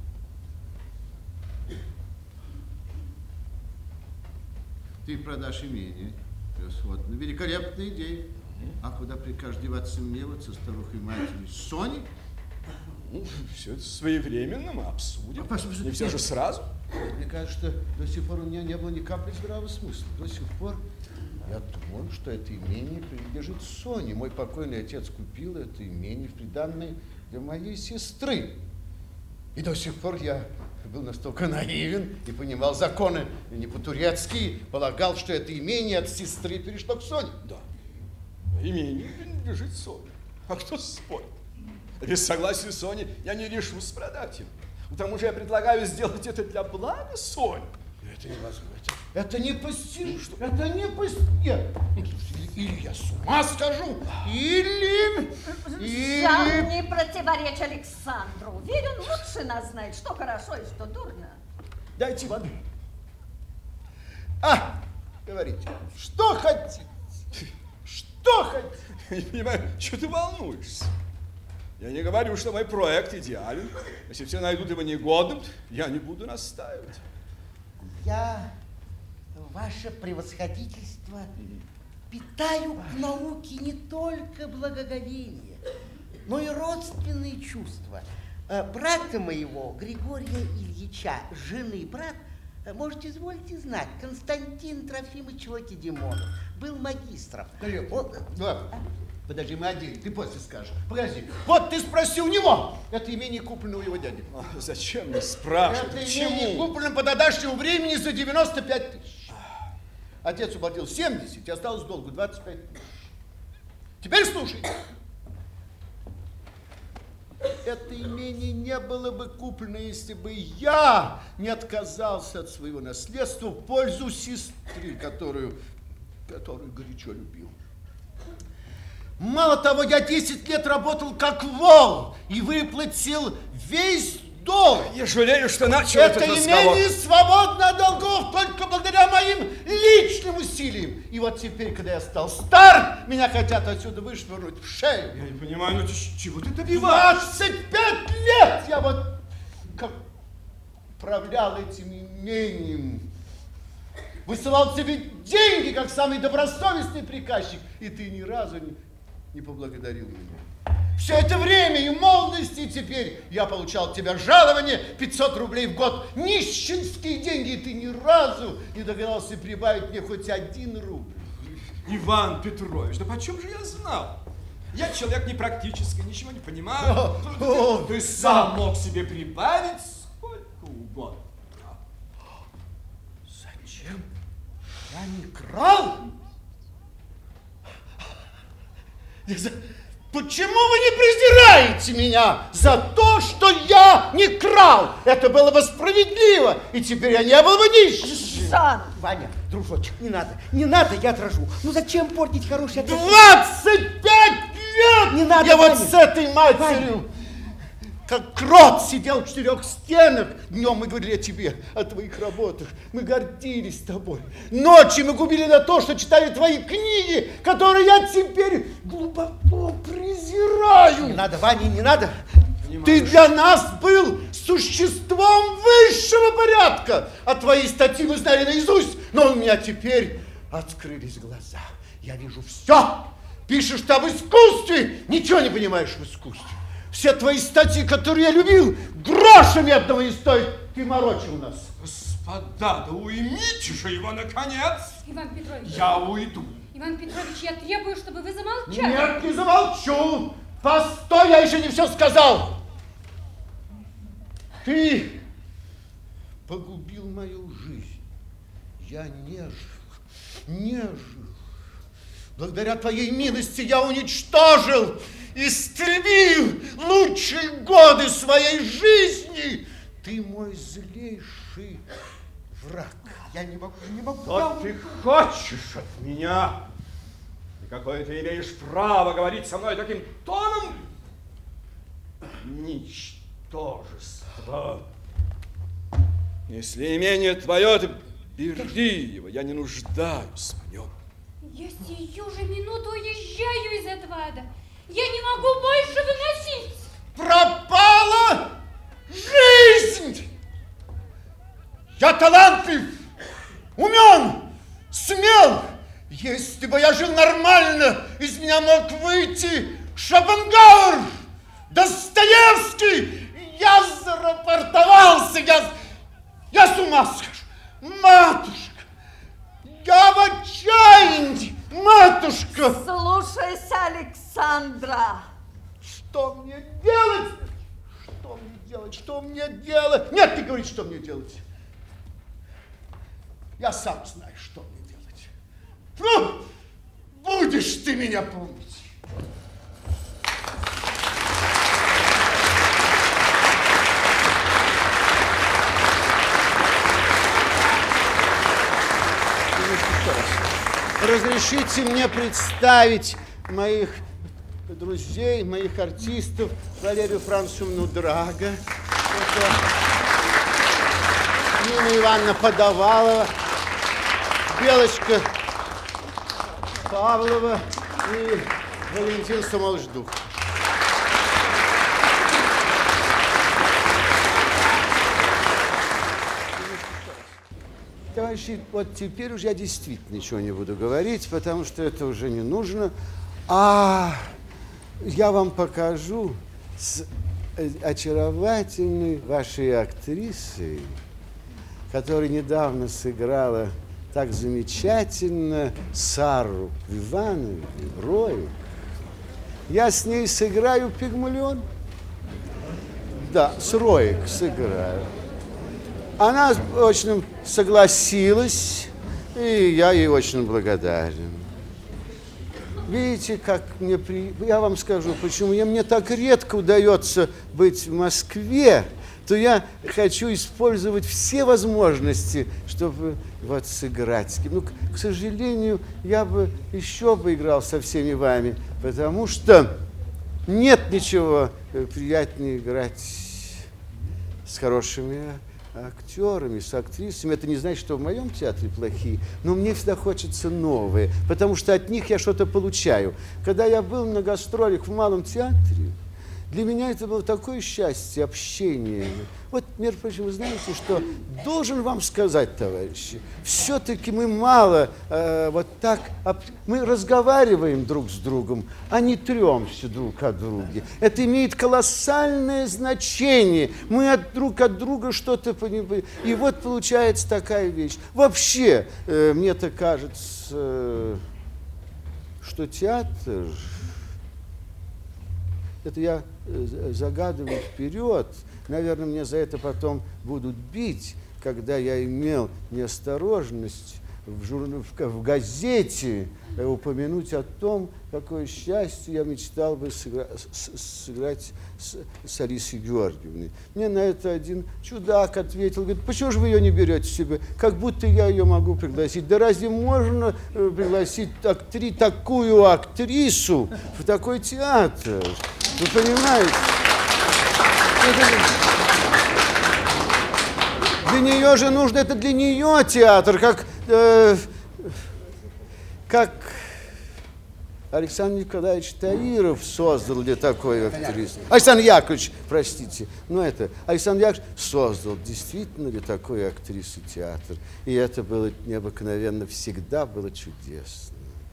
Ты продашь имение. Превосходно. Великолепная идея. А куда прикажешь деваться мне вот со старухой матерью? С Соней? Ну, все это своевременно мы обсудим. А, послушай, не все же сразу. Мне кажется, что до сих пор у меня не было ни капли здравого смысла. До сих пор я думал, что это имение принадлежит Соне. Мой покойный отец купил это имение в приданое для моей сестры. И до сих пор я был настолько наивен и понимал законы не по-турецки, полагал, что это имение от сестры перешло к Соне. Да. Имение принадлежит Соне. А кто спорит? Без согласия Сони я не решусь продать его. К тому же я предлагаю сделать это для блага Сони. Это невозможно. Это непостижимо. Что? Это непостижимо. Или я с ума схожу, или... или... Сам не противоречь Александру. Уверен, лучше нас знает, что хорошо и что дурно. Дайте воды. А, говорите, что хотите? Что хотите? Я не понимаю, что ты волнуешься? Я не говорю, что мой проект идеален. Если все найдут его негодным, я не буду настаивать. Я, ваше превосходительство, питаю к науке не только благоговение, но и родственные чувства. Брата моего, Григория Ильича, жены брат, можете изволите знать, Константин Трофимович Лакедемонов, был магистром. Он... Ладно. Подожди, мы один, ты после скажешь. Подожди. Вот ты спроси у него. Это имение куплено у его дяди. А зачем мне спрашивать? Это Почему? имение куплено по тогдашнему времени за девяносто пять тысяч. Отец уплатил семьдесят, и осталось долгу двадцать пять тысяч. Теперь слушай. Это имение не было бы куплено, если бы я не отказался от своего наследства в пользу сестры, которую, которую горячо любил. Мало того, я десять лет работал как вол и выплатил весь долг. Я жалею, что начал Это этот разговор. имение свободно от долгов только благодаря моим личным усилиям. И вот теперь, когда я стал стар, меня хотят отсюда вышвырнуть в шею. Я не понимаю, ну чего ты добиваешься? двадцать пять лет я вот как управлял этим имением. Высылал тебе деньги, как самый добросовестный приказчик, и ты ни разу не... не поблагодарил меня. Все это время и молодости, и теперь я получал от тебя жалование пятьсот рублей в год, нищенские деньги, и ты ни разу не догадался прибавить мне хоть один рубль. Иван Петрович, да почем же я знал? Я человек непрактический, ничего не понимаю. О, о, Ты сам мог себе прибавить сколько угодно. Зачем? Я не крал? Почему вы не презираете меня за то, что я не крал? Это было бы справедливо, и теперь я не был бы нищим. Жан! Ваня, дружочек, не надо, не надо, я дрожу. Ну зачем портить хорошее отношение? двадцать пять лет! Не надо, я Ваня. вот с этой матерью, Ваня. как крот, сидел в четырех стенах. Днем мы говорили о тебе, о твоих работах. Мы гордились тобой. Ночью мы губили на то, что читали твои книги, которые я теперь глубоко презираю. Не надо, Ваня, не надо. Ты для нас был существом высшего порядка, а твои статьи мы знали наизусть, но у меня теперь открылись глаза. Я вижу все. Пишешь ты об искусстве, ничего не понимаешь в искусстве. Все твои статьи, которые я любил, гроша медного не стоят. Ты морочил нас. Господа, да уймите же его, наконец! Иван Петрович. Я уйду. Иван Петрович, я требую, чтобы вы замолчали. Нет, не замолчу. Постой, я еще не все сказал. Ты погубил мою жизнь. Я не жил, не жил. Благодаря твоей милости я уничтожил, истребил лучшие годы своей жизни. Ты мой злейший враг. Я не могу, не могу. Что ты хочешь от меня? И какое ты имеешь право говорить со мной таким тоном? Ничтожество. Если имение твое, ты бери его, я не нуждаюсь в нем. Я сию же минуту уезжаю из этого ада. Я не могу больше выносить. Пропала жизнь! Я талантлив, умен, смел. Если бы я жил нормально, из меня мог выйти Шопенгауэр, Достоевский. Я зарапортовался, я, я с ума схожу. Матушка, я в отчаянии, матушка. Слушайся, Александра. Что мне делать? Что мне делать? Что мне делать? Нет, ты говоришь, что мне делать. Я сам знаю, что мне делать. Ну, будешь ты меня помнить. Разрешите мне представить моих друзей, моих артистов, Валерию Францовну Драго, это Нина Ивановна Подавалова, Белочка Павлова и Валентин Самолждух. Товарищи, вот теперь уже я действительно ничего не буду говорить, потому что это уже не нужно. А я вам покажу с очаровательной вашей актрисой, которая недавно сыграла так замечательно Сару в Иванове, Роек. Я с ней сыграю Пигмалион. Да, с Роек сыграю. Она очень согласилась, и я ей очень благодарен. Видите, как мне при... Я вам скажу, почему я, мне так редко удается быть в Москве, то я хочу использовать все возможности, чтобы вот сыграть. Ну, к, к сожалению, я бы еще бы играл со всеми вами, потому что нет ничего приятнее играть с хорошими актерами, с актрисами. Это не значит, что в моем театре плохие, но мне всегда хочется новые, потому что от них я что-то получаю. Когда я был на гастролях в Малом театре, для меня это было такое счастье, общение. Вот, между прочим, вы знаете, что должен вам сказать, товарищи, все-таки мы мало э, вот так, мы разговариваем друг с другом, а не тремся друг от друга. Это имеет колоссальное значение. Мы от, друг от друга что-то понимаем. И вот получается такая вещь. Вообще, э, мне-то кажется, э, что театр... Это я загадываю вперед. Наверное, мне за это потом будут бить, когда я имел неосторожность в, жур... в газете упомянуть о том, какое счастье я мечтал бы сыгра... сыграть с... с Алисой Георгиевной. Мне на это один чудак ответил, говорит, почему же вы ее не берете себе? Как будто я ее могу пригласить. Да разве можно пригласить актри... такую актрису в такой театр? Вы понимаете? Для нее же нужно, это для нее театр, как, э, как Александр Николаевич Таиров создал для такой актрисы. Александр Яковлевич, простите, но это Александр Яковлевич создал действительно для такой актрисы театр. И это было необыкновенно, всегда было чудесно.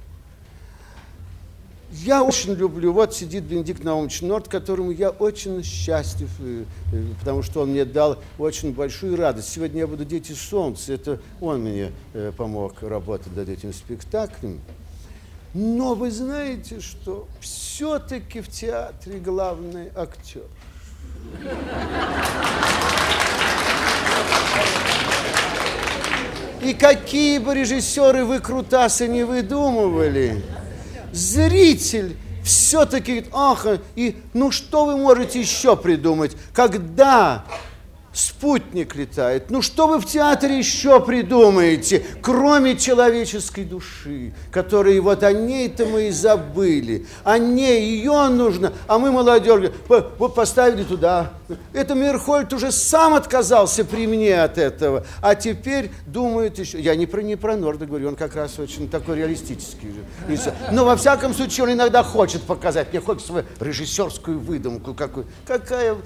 Я очень люблю, вот сидит Бенедикт Наумович Норт, которому я очень счастлив, потому что он мне дал очень большую радость. Сегодня я буду «Дети солнца», это он мне помог работать над этим спектаклем. Но вы знаете, что все-таки в театре главный актер. И какие бы режиссеры выкрутасы не выдумывали, зритель все-таки, ах, и ну что вы можете еще придумать, когда спутник летает? Ну что вы в театре еще придумаете, кроме человеческой души, которой вот о ней-то мы и забыли. О ней, ее нужно, а мы, молодежь, вот поставили туда. Это Мейерхольд уже сам отказался при мне от этого, а теперь думает еще. Я не про, не про Норда говорю, он как раз очень такой реалистический. Но во всяком случае он иногда хочет показать, мне хочет свою режиссерскую выдумку какую. Какая...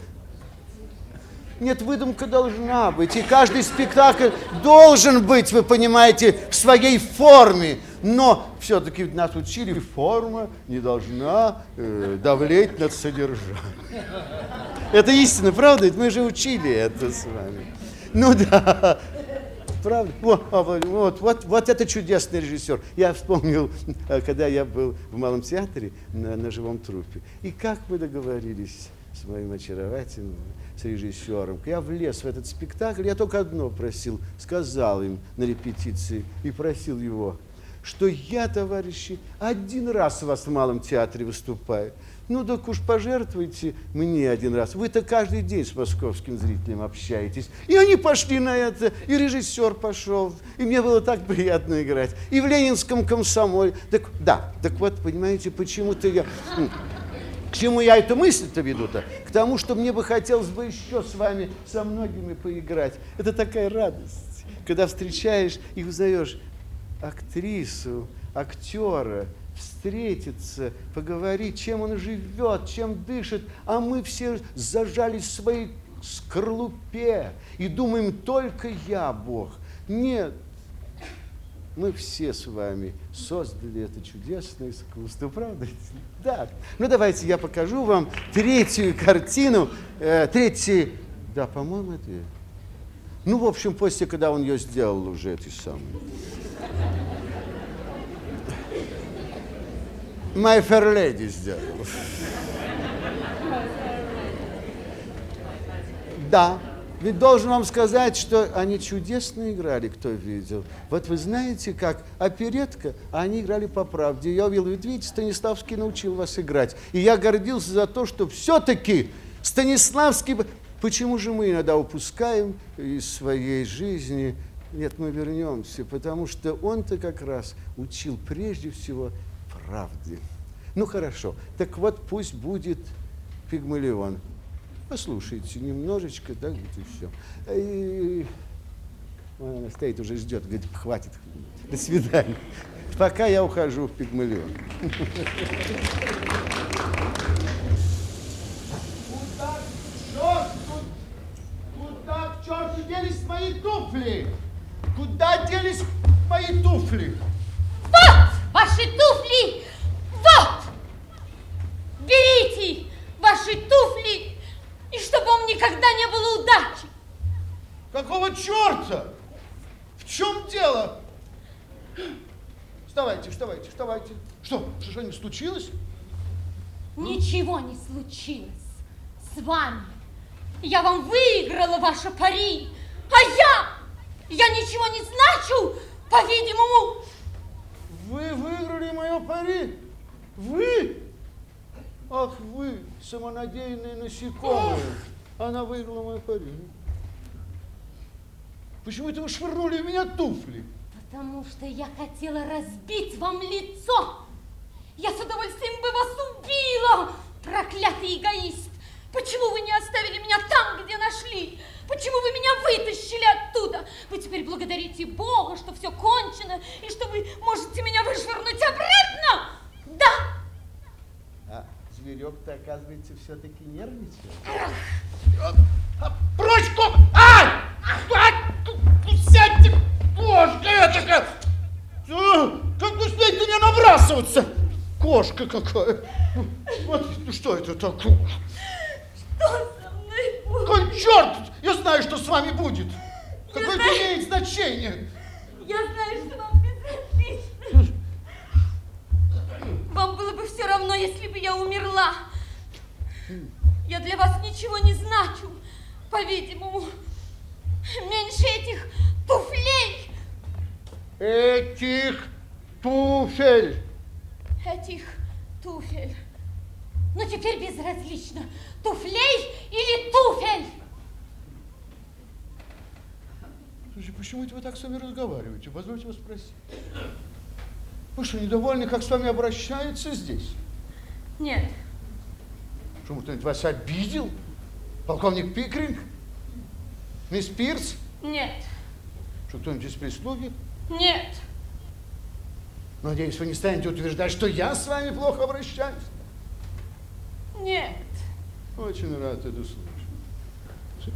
Нет, выдумка должна быть, и каждый спектакль должен быть, вы понимаете, в своей форме. Но все-таки нас учили, форма не должна э, давлеть над содержанием. Это истина, правда? Мы же учили это с вами. Ну да, правда. Вот, вот, вот, вот это чудесный режиссер. Я вспомнил, когда я был в Малом театре на, на живом труппе. И как мы договорились с моим очаровательным, с режиссером. Я влез в этот спектакль, я только одно просил, сказал им на репетиции и просил его, что я, товарищи, один раз у вас в Малом театре выступаю. Ну так уж пожертвуйте мне один раз. Вы-то каждый день с московским зрителем общаетесь. И они пошли на это, и режиссер пошел, и мне было так приятно играть. И в Ленинском комсомоле. Так, да, так вот, понимаете, почему-то я... К чему я эту мысль-то веду-то? К тому, что мне бы хотелось бы еще с вами, со многими поиграть. Это такая радость, когда встречаешь и узнаешь актрису, актера, встретиться, поговорить, чем он живет, чем дышит, а мы все зажались в своей скорлупе и думаем, только я Бог. Нет. Мы все с вами создали это чудесное искусство, правда? Да. Ну, давайте я покажу вам третью картину. Э, третий, да, по-моему, это... Ну, в общем, после, когда он ее сделал уже, этой самой. My Fair Lady сделал. Да. Ведь должен вам сказать, что они чудесно играли, кто видел. Вот вы знаете, как оперетка, а они играли по правде. Я увидел, ведь видите, Станиславский научил вас играть. И я гордился за то, что все-таки Станиславский... Почему же мы иногда упускаем из своей жизни? Нет, мы вернемся, потому что он-то как раз учил прежде всего правде. Ну, хорошо. Так вот, пусть будет Пигмалион. Послушайте немножечко, да, вот и все. И... Она стоит, уже ждет, говорит, хватит, до свидания. Пока я ухожу в Пигмалион. Куда, черт, куда к черту делись мои туфли? Куда делись мои туфли? Вот ваши туфли! Вот! Берите ваши туфли! И чтобы вам никогда не было удачи. Какого черта? В чем дело? Вставайте, вставайте, вставайте. Что, что-нибудь случилось? Ничего не случилось с вами. Я вам выиграла ваше пари, а я, я ничего не значу, по-видимому. Вы выиграли мое пари? Вы? Ах вы, самонадеянные насекомые. Она выиграла мою пари. Почему это вы швырнули в меня туфли? Потому что я хотела разбить вам лицо. Я с удовольствием бы вас убила, проклятый эгоист. Почему вы не оставили меня там, где нашли? Почему вы меня вытащили оттуда? Вы теперь благодарите Бога, что все кончено, и что вы можете меня вышвырнуть обратно? Да. А зверек-то, оказывается, все-таки нервничает. Прочь, кошка! Ай! Сядьте, кошка этакая! Как вы смеете меня набрасываться? Кошка какая! Вот что это такое? Что со мной будет? Какой черт! Я знаю, что с вами будет. Я Какое это знаю... имеет значение? Я знаю, что вам безразлично. Вам было бы все равно, если бы я умерла. Я для вас ничего не значу, по-видимому. Меньше этих туфлей Этих туфель. Этих туфель. Ну, теперь безразлично, туфлей или туфель. Слушай, почему это вы так с вами разговариваете? Позвольте вас спросить. Вы что, недовольны, как с вами обращаются здесь? Нет. Что, кто-нибудь вас обидел? Полковник Пикринг? Мисс Пирс? Нет. Что, кто-нибудь из прислуги? Нет. Надеюсь, вы не станете утверждать, что я с вами плохо обращаюсь? Нет. Очень рад это слышать.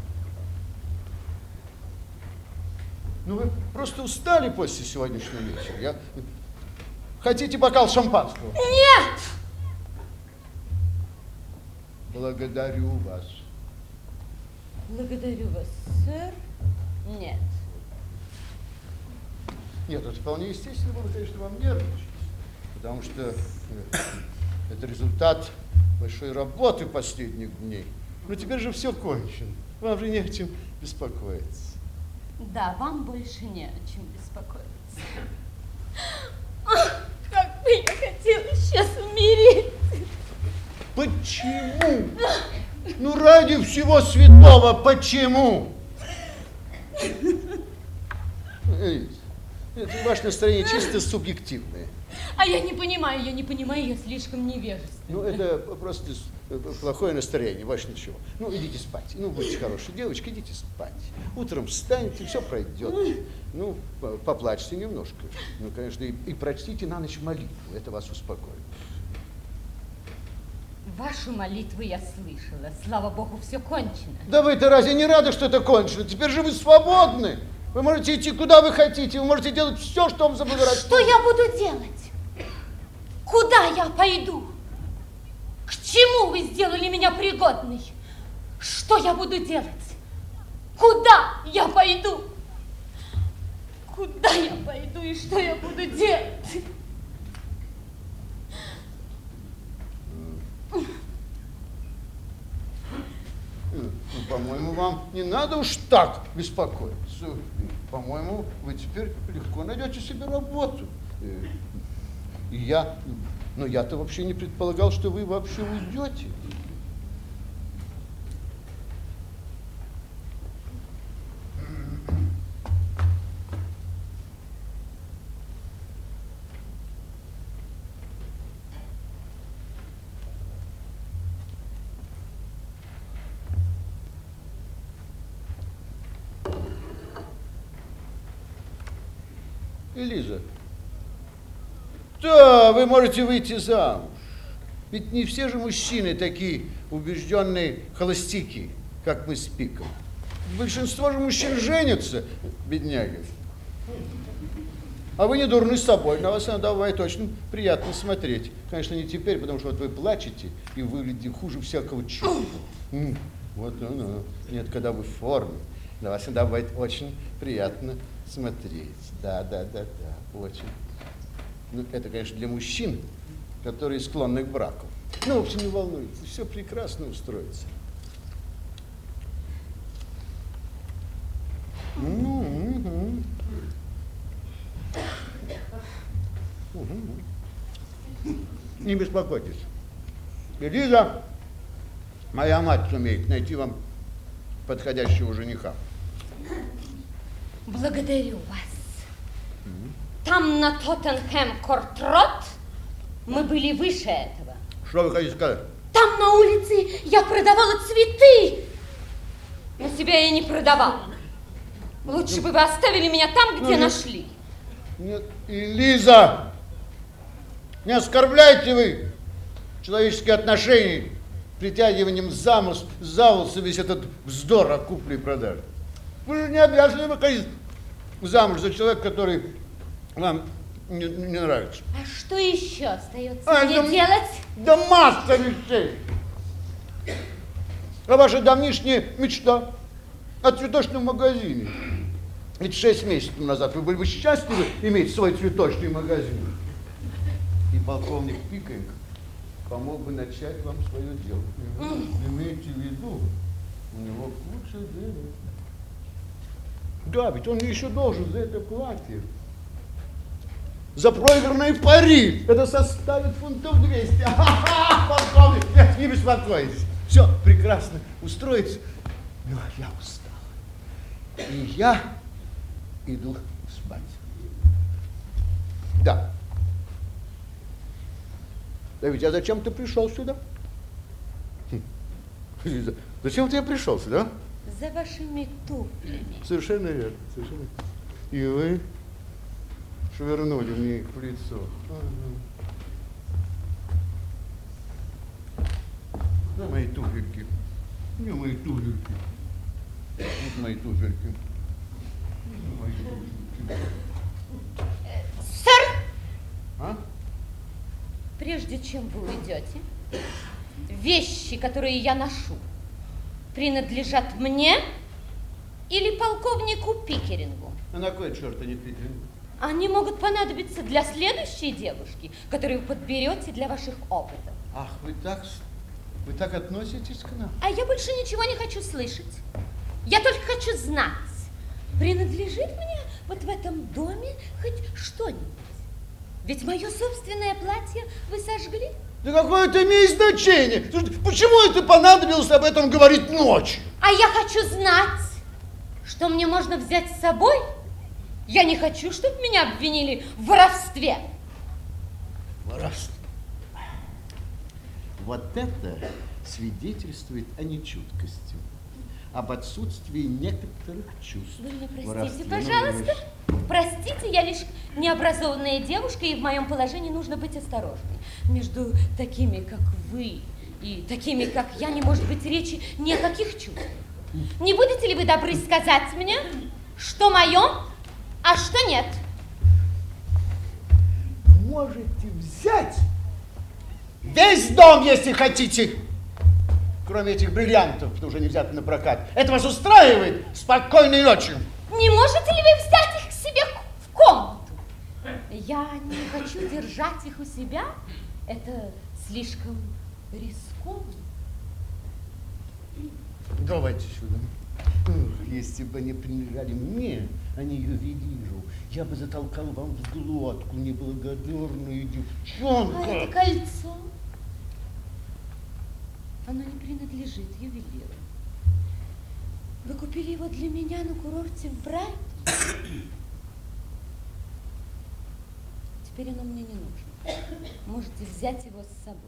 Ну, вы просто устали после сегодняшнего вечера. Я... Хотите бокал шампанского? Нет! Благодарю вас. Благодарю вас, сэр. Нет. Нет, это вполне естественно было, конечно, вам нервничать. Потому что э, это результат большой работы последних дней. Но теперь же все кончено. Вам же не о чем беспокоиться. Да, вам больше не о чем беспокоиться. Ах, как бы я хотела сейчас умереть. Почему? Ну, ради всего святого, почему? Видите, это ваше настроение чисто субъективное. А я не понимаю, я не понимаю, я слишком невежественна. Ну, это просто плохое настроение, больше ничего. Ну, идите спать. Ну, будьте хорошей девочкой, идите спать. Утром встанете, все пройдет. Ну, поплачьте немножко. Ну, конечно, и, и прочтите на ночь молитву. Это вас успокоит. Вашу молитву я слышала. Слава Богу, все кончено. Да вы-то разве не рады, что это кончено? Теперь же вы свободны. Вы можете идти куда вы хотите. Вы можете делать все, что вам заблагорассудится. Что я буду делать? Куда я пойду? К чему вы сделали меня пригодной? Что я буду делать? Куда я пойду? Куда я пойду и что я буду делать? Ну, по-моему, вам не надо уж так беспокоиться. По-моему, вы теперь легко найдете себе работу. И я, но я-то вообще не предполагал, что вы вообще уйдете. Элиза, да, вы можете выйти замуж. Ведь не все же мужчины такие убежденные холостяки, как мы с Пиком. Большинство же мужчин женятся, бедняги. А вы не дурны с собой, на вас иногда бывает очень приятно смотреть. Конечно, не теперь, потому что вот вы плачете и выглядите хуже всякого чуда. Вот оно. Нет, когда вы в форме, на вас иногда бывает очень приятно смотреть. Да, да, да, да, очень. Ну, это, конечно, для мужчин, которые склонны к браку. Ну, в общем, не волнуйтесь, все прекрасно устроится. Ну, угу. Угу. Не беспокойтесь. Элиза, моя мать сумеет найти вам подходящего жениха. Благодарю вас. Там на Тоттенхэм-Корт-Роуд мы были выше этого. Что вы хотите сказать? Там на улице я продавала цветы. Но себя я не продавала. Лучше бы вы оставили меня там, где ну, нашли. Нет, Элиза, не оскорбляйте вы человеческие отношения притягиванием за волосы весь этот вздор о купле и продаже. Вы же не обязаны выходить замуж за человека, который вам не, не нравится. А что еще остается а, мне да, делать? Да масса вещей. А ваша давнишняя мечта о цветочном магазине. Ведь шесть месяцев назад вы были бы счастливы иметь свой цветочный магазин. И полковник Пикринг помог бы начать вам свое дело. Имейте в виду, у него куча денег. Да, ведь он еще должен за это платье За проигранные пари. Это составит фунтов двести. Ха-ха, полковник, нет, не беспокойтесь. Все прекрасно устроится. Но я устал. И я иду спать. Да. Да ведь, а зачем ты пришел сюда? Хм. Зачем ты пришел сюда? За вашими туфлями. Совершенно верно. Совершенно. И вы швырнули мне их в лицо. Да, мои туфельки. Не мои туфельки. Вот мои туфельки. Мои туфельки. Сэр! А? Прежде чем вы уйдете, вещи, которые я ношу, принадлежат мне или полковнику Пикерингу? А на кой черт они Пикеринг? Они могут понадобиться для следующей девушки, которую вы подберете для ваших опытов. Ах, вы так, вы так относитесь к нам? А я больше ничего не хочу слышать. Я только хочу знать, принадлежит мне вот в этом доме хоть что-нибудь. Ведь мое собственное платье вы сожгли. Да какое это имеет значение? Почему это понадобилось об этом говорить ночью? А я хочу знать, что мне можно взять с собой. Я не хочу, чтобы меня обвинили в воровстве. Воровство. Вот это свидетельствует о нечуткости, об отсутствии некоторых чувств. Вы меня простите, Воровстве, пожалуйста. Простите, я лишь необразованная девушка, и в моем положении нужно быть осторожной. Между такими, как вы, и такими, как я, не может быть речи ни о каких чувствах. Не будете ли вы добры сказать мне, что мое, а что нет? Можете взять весь дом, если хотите, кроме этих бриллиантов, что уже не взяты на прокат. Это вас устраивает? Спокойной ночи. Не можете ли вы взять их к себе в комнату? Я не хочу держать их у себя. Это слишком рискованно. Давайте сюда. Ух, если бы они принадлежали мне, а не ювелиру, я бы затолкал вам в глотку, неблагодарную девчонку. А это кольцо? Оно не принадлежит ювелиру. Вы купили его для меня на курорте в Брайтоне? Теперь оно мне не нужно. Можете взять его с собой.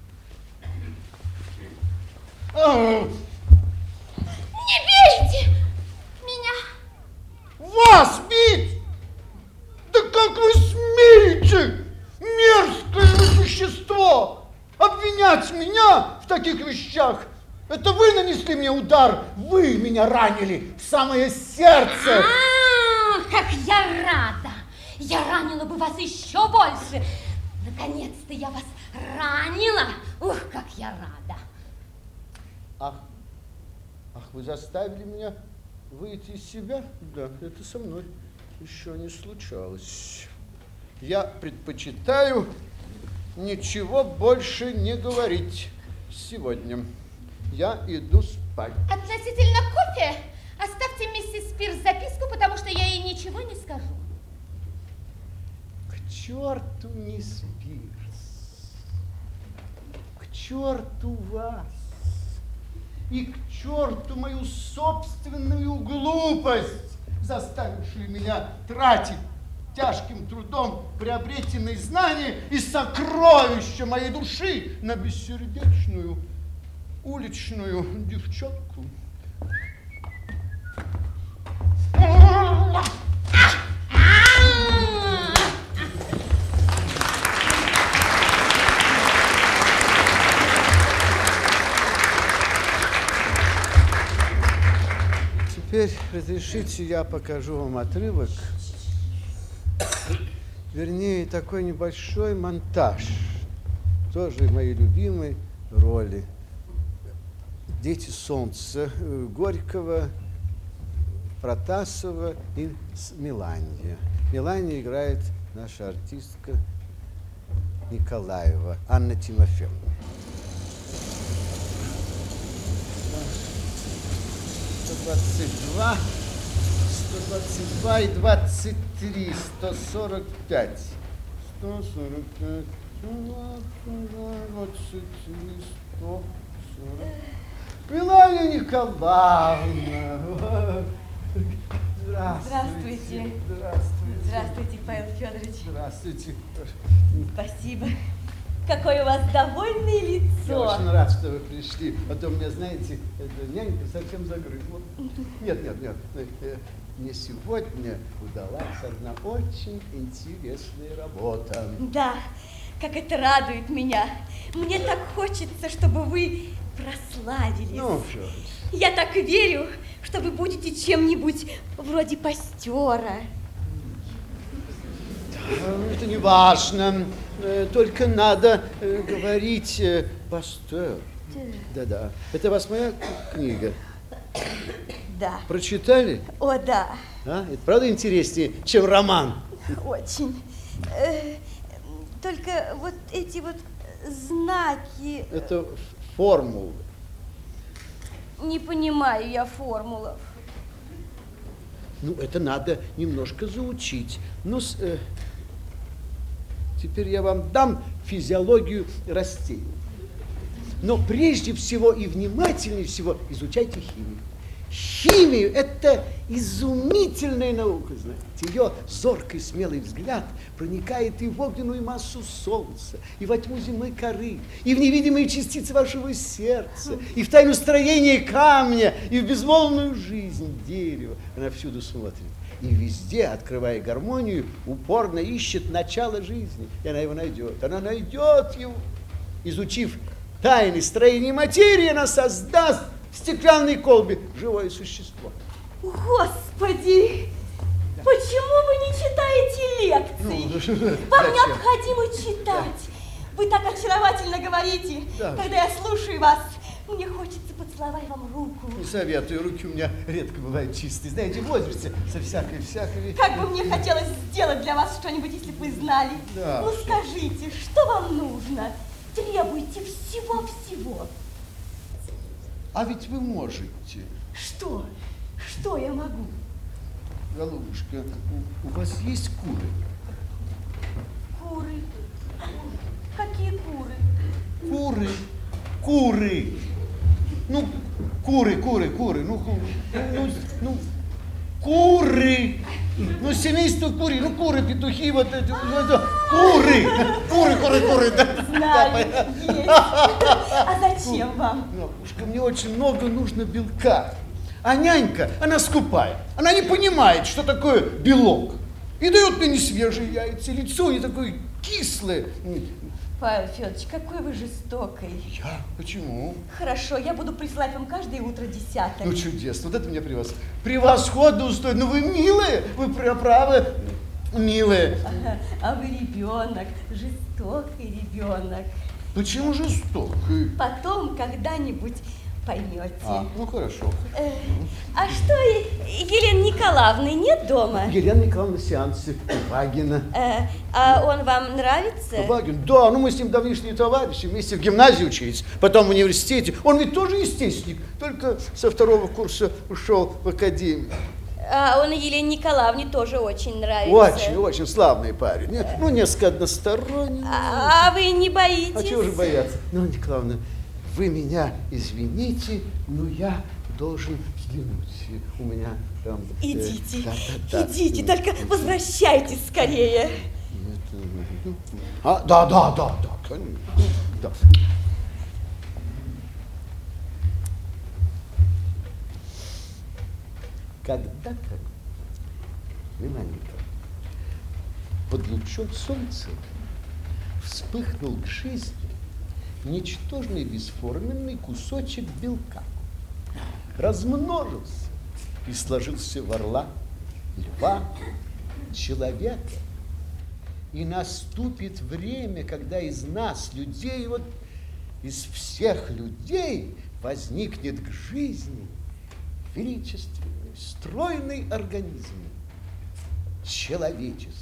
А, не бейте меня! вас бить? Да как вы смеете, мерзкое вы существо, обвинять меня в таких вещах? Это вы нанесли мне удар, вы меня ранили в самое сердце. А, как я рада! Я ранила бы вас еще больше. Наконец-то я вас ранила. Ух, как я рада. Ах, ах, вы заставили меня выйти из себя? Да, это со мной еще не случалось. Я предпочитаю ничего больше не говорить сегодня. Я иду спать. Относительно кофе, оставьте миссис Спирс записку, потому что я ей ничего не скажу. К черту, мисс Спирс. К черту вас. И к черту мою собственную глупость, заставившую меня тратить тяжким трудом приобретенные знания и сокровища моей души на бессердечную уличную девчонку. Теперь разрешите, я покажу вам отрывок, вернее, такой небольшой монтаж, тоже моей любимой роли. «Дети солнца» Горького, Протасова и Меланья. Меланья играет наша артистка Николаева, Анна Тимофеевна. сто двадцать два, сто двадцать два и двадцать три, сто сорок пять. сто сорок пять, двадцать три, сто сорок. Милая Николаевна. Здравствуйте. Здравствуйте. Здравствуйте, Павел Федорович. Здравствуйте. Спасибо. Какое у вас довольное лицо. Я очень рад, что вы пришли. А то у меня, знаете, эта нянька совсем загрызла. Нет, нет, нет. Мне сегодня удалась одна очень интересная работа. Да, как это радует меня. Мне так хочется, чтобы вы прославились. Ну, что? Я так верю, что вы будете чем-нибудь вроде Пастера. Это не важно. Только надо говорить Пастер. Да-да. Это у вас моя книга? Да. Прочитали? О, да. А? Это правда интереснее, чем роман? Очень. Э, только вот эти вот знаки... Это формулы. Не понимаю я формулов. Ну, это надо немножко заучить. Ну, с, э, теперь я вам дам физиологию растений. Но прежде всего и внимательнее всего изучайте химию. Химию – это изумительная наука, знаете. Ее зоркий, смелый взгляд проникает и в огненную массу солнца, и во тьму земной коры, и в невидимые частицы вашего сердца, и в тайну строения камня, и в безмолвную жизнь дерева. Она всюду смотрит. И везде, открывая гармонию, упорно ищет начало жизни. И она его найдет. Она найдет его. Изучив тайны строения материи, она создаст в стеклянной колбе живое существо. Господи! Да. Почему вы не читаете лекций? Ну, Вам зачем? необходимо читать. Да. Вы так очаровательно говорите. Да. Когда я слушаю вас, мне хочется поцеловать вам руку. Не советую, руки у меня редко бывают чистые. Знаете, в возрасте со всякой-всякой... Как бы мне хотелось сделать для вас что-нибудь, если бы вы знали. Да. Ну скажите, что вам нужно? Требуйте всего-всего. А ведь вы можете. Что? Что я могу? Голубушка, у, у вас есть куры? Куры? Какие куры? Куры. Куры. Ну, куры, куры, куры. Ну, ну, ну, куры. Ну, семейство курей. Ну, куры, петухи, вот эти. Куры. Куры, куры, куры. Знаю, есть. А зачем вам? Голубушка, мне очень много нужно белка. А нянька, она скупая. Она не понимает, что такое белок. И дает мне несвежие яйца. Лицо не такое кислое. Павел Федорович, какой вы жестокий. Я? Почему? Хорошо, я буду присылать вам каждое утро десяток. Ну, чудесно. Вот это мне превосходно. Превосходно устроено. Ну, вы милые. Вы правы. Милые. Ага. А вы ребенок. Жестокий ребенок. Почему жестокий? Потом когда-нибудь поймете. А, ну хорошо. Э, а что, Елены Николаевны нет дома? Елена Николаевна сеансы у Вагина. Э, а он вам нравится? Вагин, да, ну мы с ним давнишние товарищи, вместе в гимназии учились, потом в университете. Он ведь тоже естественник, только со второго курса ушел в академию. А он Елене Николаевне тоже очень нравится. Очень, очень славный парень. Ну, несколько односторонний. А, а вы не боитесь? А чего же бояться? Ну, Николаевна, вы меня извините, но я должен взглянуть. У меня там... Идите, э, да, да, идите, да. только возвращайтесь скорее. А, да, да, да, да, конечно. Да. Когда-то, внимание, под лучом солнца вспыхнул к жизни ничтожный бесформенный кусочек белка, размножился и сложился в орла, льва, человека. И наступит время, когда из нас, людей, вот из всех людей возникнет к жизни величественный, стройный организм, человечество.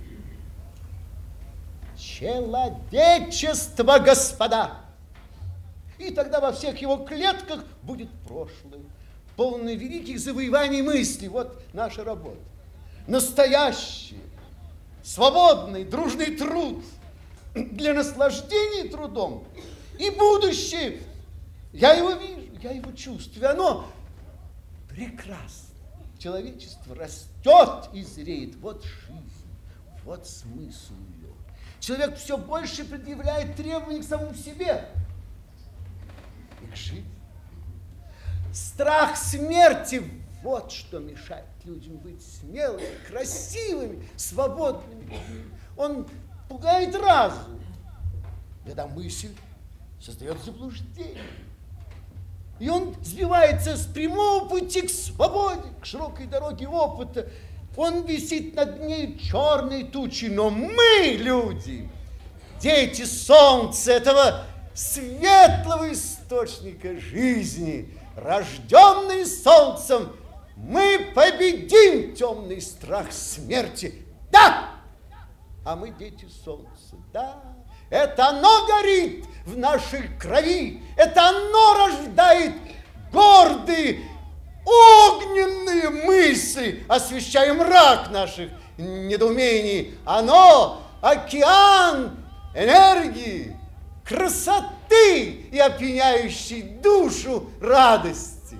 Человечество, господа! И тогда во всех его клетках будет прошлое, полное великих завоеваний мыслей. Вот наша работа. Настоящее, свободный, дружный труд для наслаждения трудом и будущее. Я его вижу, я его чувствую. Оно прекрасно. Человечество растет и зреет. Вот жизнь, вот смысл ее. Человек все больше предъявляет требования к самому себе и к жизни. Страх смерти – вот что мешает людям быть смелыми, красивыми, свободными людьми. Он пугает разум. Эта мысль создает заблуждение. И он сбивается с прямого пути к свободе, к широкой дороге опыта. Он висит над ней черной тучей. Но мы, люди, дети солнца, этого светлого источника жизни, рожденные солнцем, мы победим темный страх смерти. Да! А мы дети солнца. Да! Это оно горит в нашей крови. Это оно рождает гордые, огненные мысли, освещая мрак наших недоумений. Оно океан энергии, красоты и опьяняющей душу радости.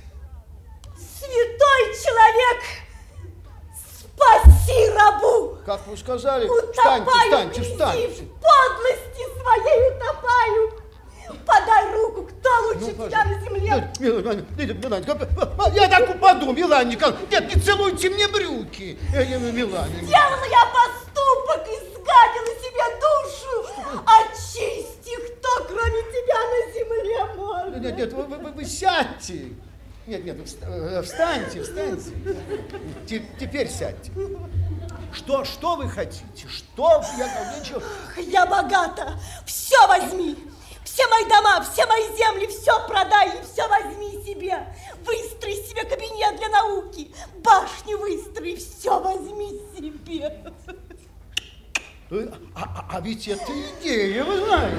Святой человек, спаси рабу! Как вы сказали, утопаю, встаньте, встаньте, встаньте. В подлости своей утопаю. Подай руку, кто лучше ну, тебя на земле? Миланька, Миланька, я так упаду, Миланька. Нет, не целуйте мне брюки. Миланька. Сделала я поступок, изгадила себе душу. Очисти, кто кроме тебя на земле может. Нет, нет, вы, вы, вы сядьте. Нет, нет, встаньте, встаньте. Теперь сядьте. Что, что вы хотите? Что? Я, ничего. Я богата. Все возьми. Все мои дома, все мои земли, все продай и все возьми себе. Выстрой себе кабинет для науки. Башню выстрой, все возьми себе. А, а, а ведь это идея, вы знаете.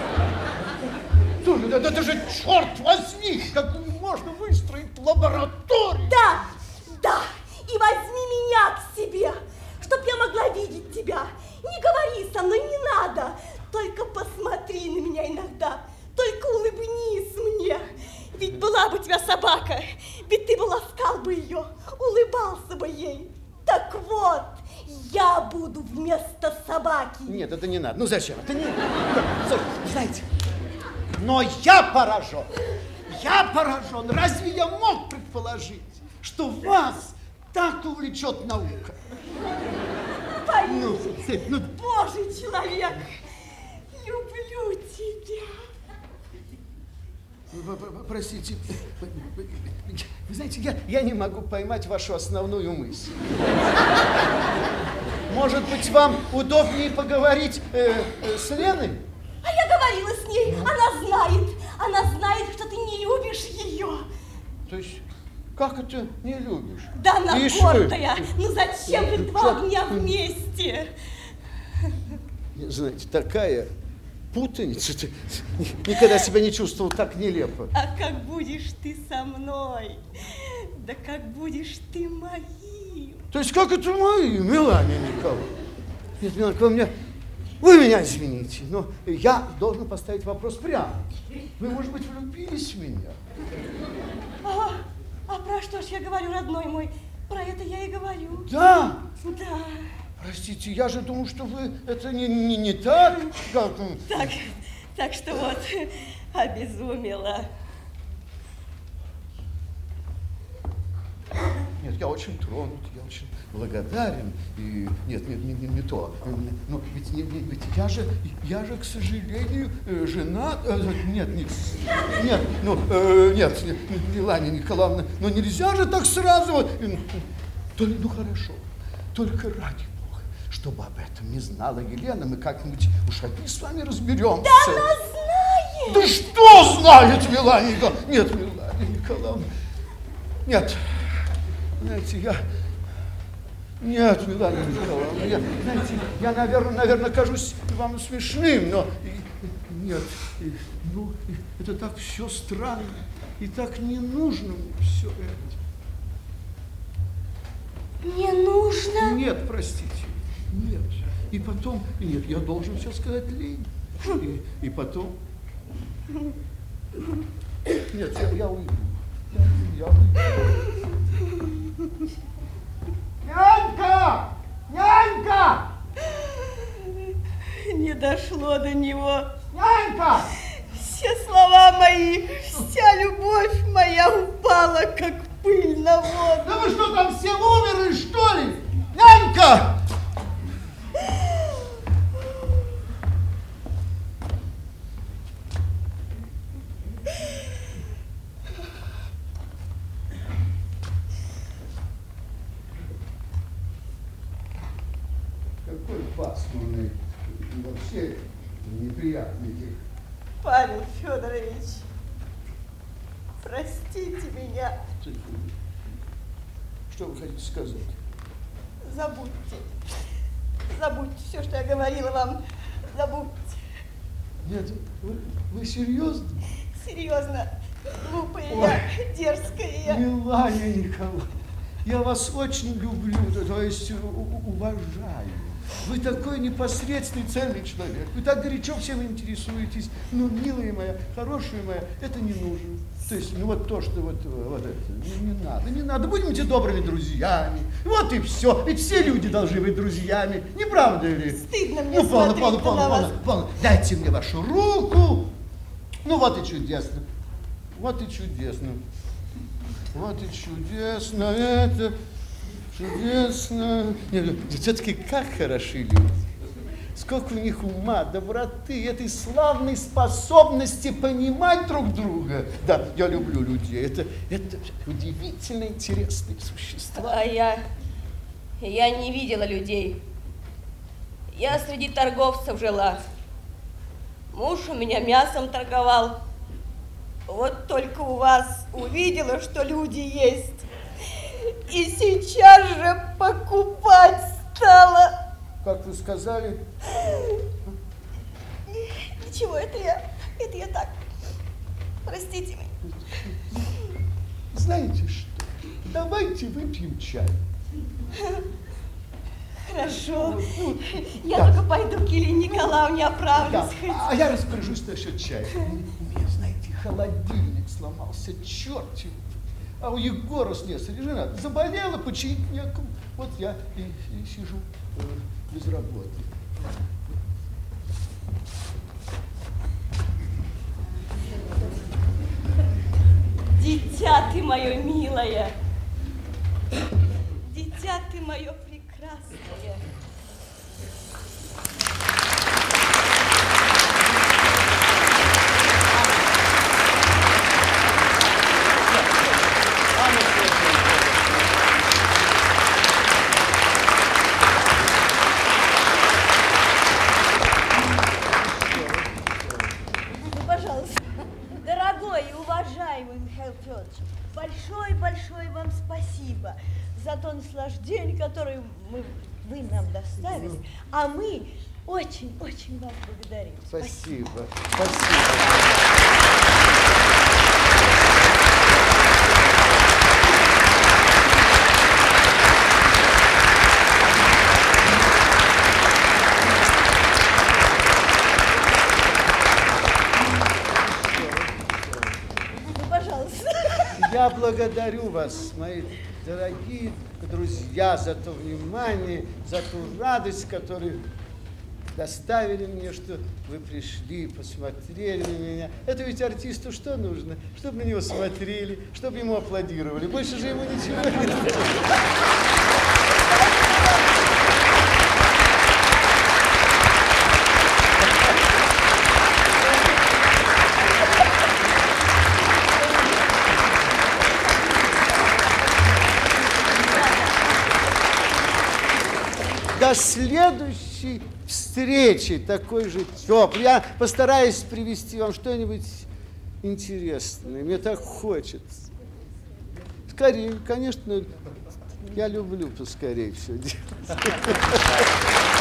Да, да, это же, черт возьми, как можно выстроить лабораторию. Да, да, и возьми меня к себе, чтоб я могла видеть тебя. Не говори со мной, не надо, только посмотри на меня иногда, только улыбнись мне. Ведь была бы у тебя собака, ведь ты бы ласкал бы ее, улыбался бы ей. Так вот, я буду вместо собаки. Нет, это не надо. Ну зачем? Это не надо. Знаете, но я поражен. Я поражен. Разве я мог предположить, что вас так увлечет наука? Пойми, ну, ну... Божий человек, люблю тебя. Простите, вы знаете, я, я не могу поймать вашу основную мысль. Может быть, вам удобнее поговорить э, э, с Леной? А я говорила с ней, она знает, она знает, что ты не любишь ее. То есть, как это не любишь? Да она гордая, ну зачем вы два дня вместе? Знаете, такая путаница, ты никогда себя не чувствовал так нелепо. А как будешь ты со мной? Да как будешь ты моим? То есть, как это моим, Мелания Николаевна? Нет, Мелания, вы меня... Вы меня извините, но я должен поставить вопрос прямо. Вы, может быть, влюбились в меня? А, а про что ж я говорю, родной мой? Про это я и говорю. Да? Да. Простите, я же думал, что вы это не, не, не так. Как... Так, так что вот, обезумела. Нет, я очень тронут, я очень благодарен. И нет, нет, не, не, не то. Но ведь, не, не, ведь я же, я же, к сожалению, женат. Нет, нет, нет, ну, нет, Мелания Николаевна, но нельзя же так сразу. Только, ну хорошо, только ради Бога, чтобы об этом не знала Елена, мы как-нибудь уж одни с вами разберемся. Да она знает! Да что знает Мелания Николаевна? Нет, Мелания Николаевна, нет. Знаете, я... Нет, Мелания Николаевна, я, знаете, я, наверное, наверное, кажусь вам смешным, но... Нет, и, ну, и, это так все странно, и так не нужно мне все это. Не нужно? Нет, простите, Нет. И потом, нет, я должен все сказать Лене. И, и потом... Нет, я, я уйду. Я, я уйду. Нянька! Нянька! Не дошло до него. Нянька! Все слова мои, вся любовь моя упала, как пыль на воду. Да вы что, там все умерли, что ли? Нянька! Какой пасмурный, вообще неприятный. Павел Федорович, простите меня. Что вы хотите сказать? Забудьте. Забудьте все, что я говорила вам. Забудьте. Нет, вы, вы серьезно? Серьезно. Глупая Ой. я, дерзкая я. Милая Николаевна, я вас очень люблю, то есть у- уважаю. Вы такой непосредственный, цельный человек. Вы так горячо всем интересуетесь. Ну, милая моя, хорошая моя, это не нужно. То есть, ну вот то, что вот, вот это, не, не надо, не надо. Будемте добрыми друзьями. Вот и все. Ведь все люди должны быть друзьями. Не правда ли? Стыдно мне Ну, полно, смотреть полно, на полно, вас. полно, полно. Дайте мне вашу руку. Ну, вот и чудесно. Вот и чудесно. Вот и чудесно это. Чудесно. Все-таки как хороши люди. Сколько у них ума, доброты, этой славной способности понимать друг друга. Да, я люблю людей. Это, это удивительно интересные существа. А я, я не видела людей. Я среди торговцев жила. Муж у меня мясом торговал. Вот только у вас увидела, что люди есть. И сейчас же покупать стала. Как вы сказали? Ничего, это я, это я так. Простите меня. Знаете что? Давайте выпьем чай. Хорошо. Ну, Я да. только пойду к Елене Николаевне оправлюсь. Да. А я распоряжусь насчет чая. У меня, знаете, холодильник сломался, черт его. А у Егора с Несой жена заболела, починить некому. Вот я и, и сижу э, без работы. Дитя ты мое милое, дитя ты мое прекрасное. Большое-большое вам спасибо за то наслаждение, которое мы, вы нам доставили, а мы очень-очень вас благодарим. Спасибо. Спасибо. Я благодарю вас, мои дорогие друзья, за то внимание, за ту радость, которую доставили мне, что вы пришли, посмотрели на меня. Это ведь артисту что нужно? Чтобы на него смотрели, чтобы ему аплодировали. Больше же ему ничего не нужно. До следующей встречи, такой же теплой. Я постараюсь привести вам что-нибудь интересное. Мне так хочется. Скорее, конечно, я люблю поскорее все делать.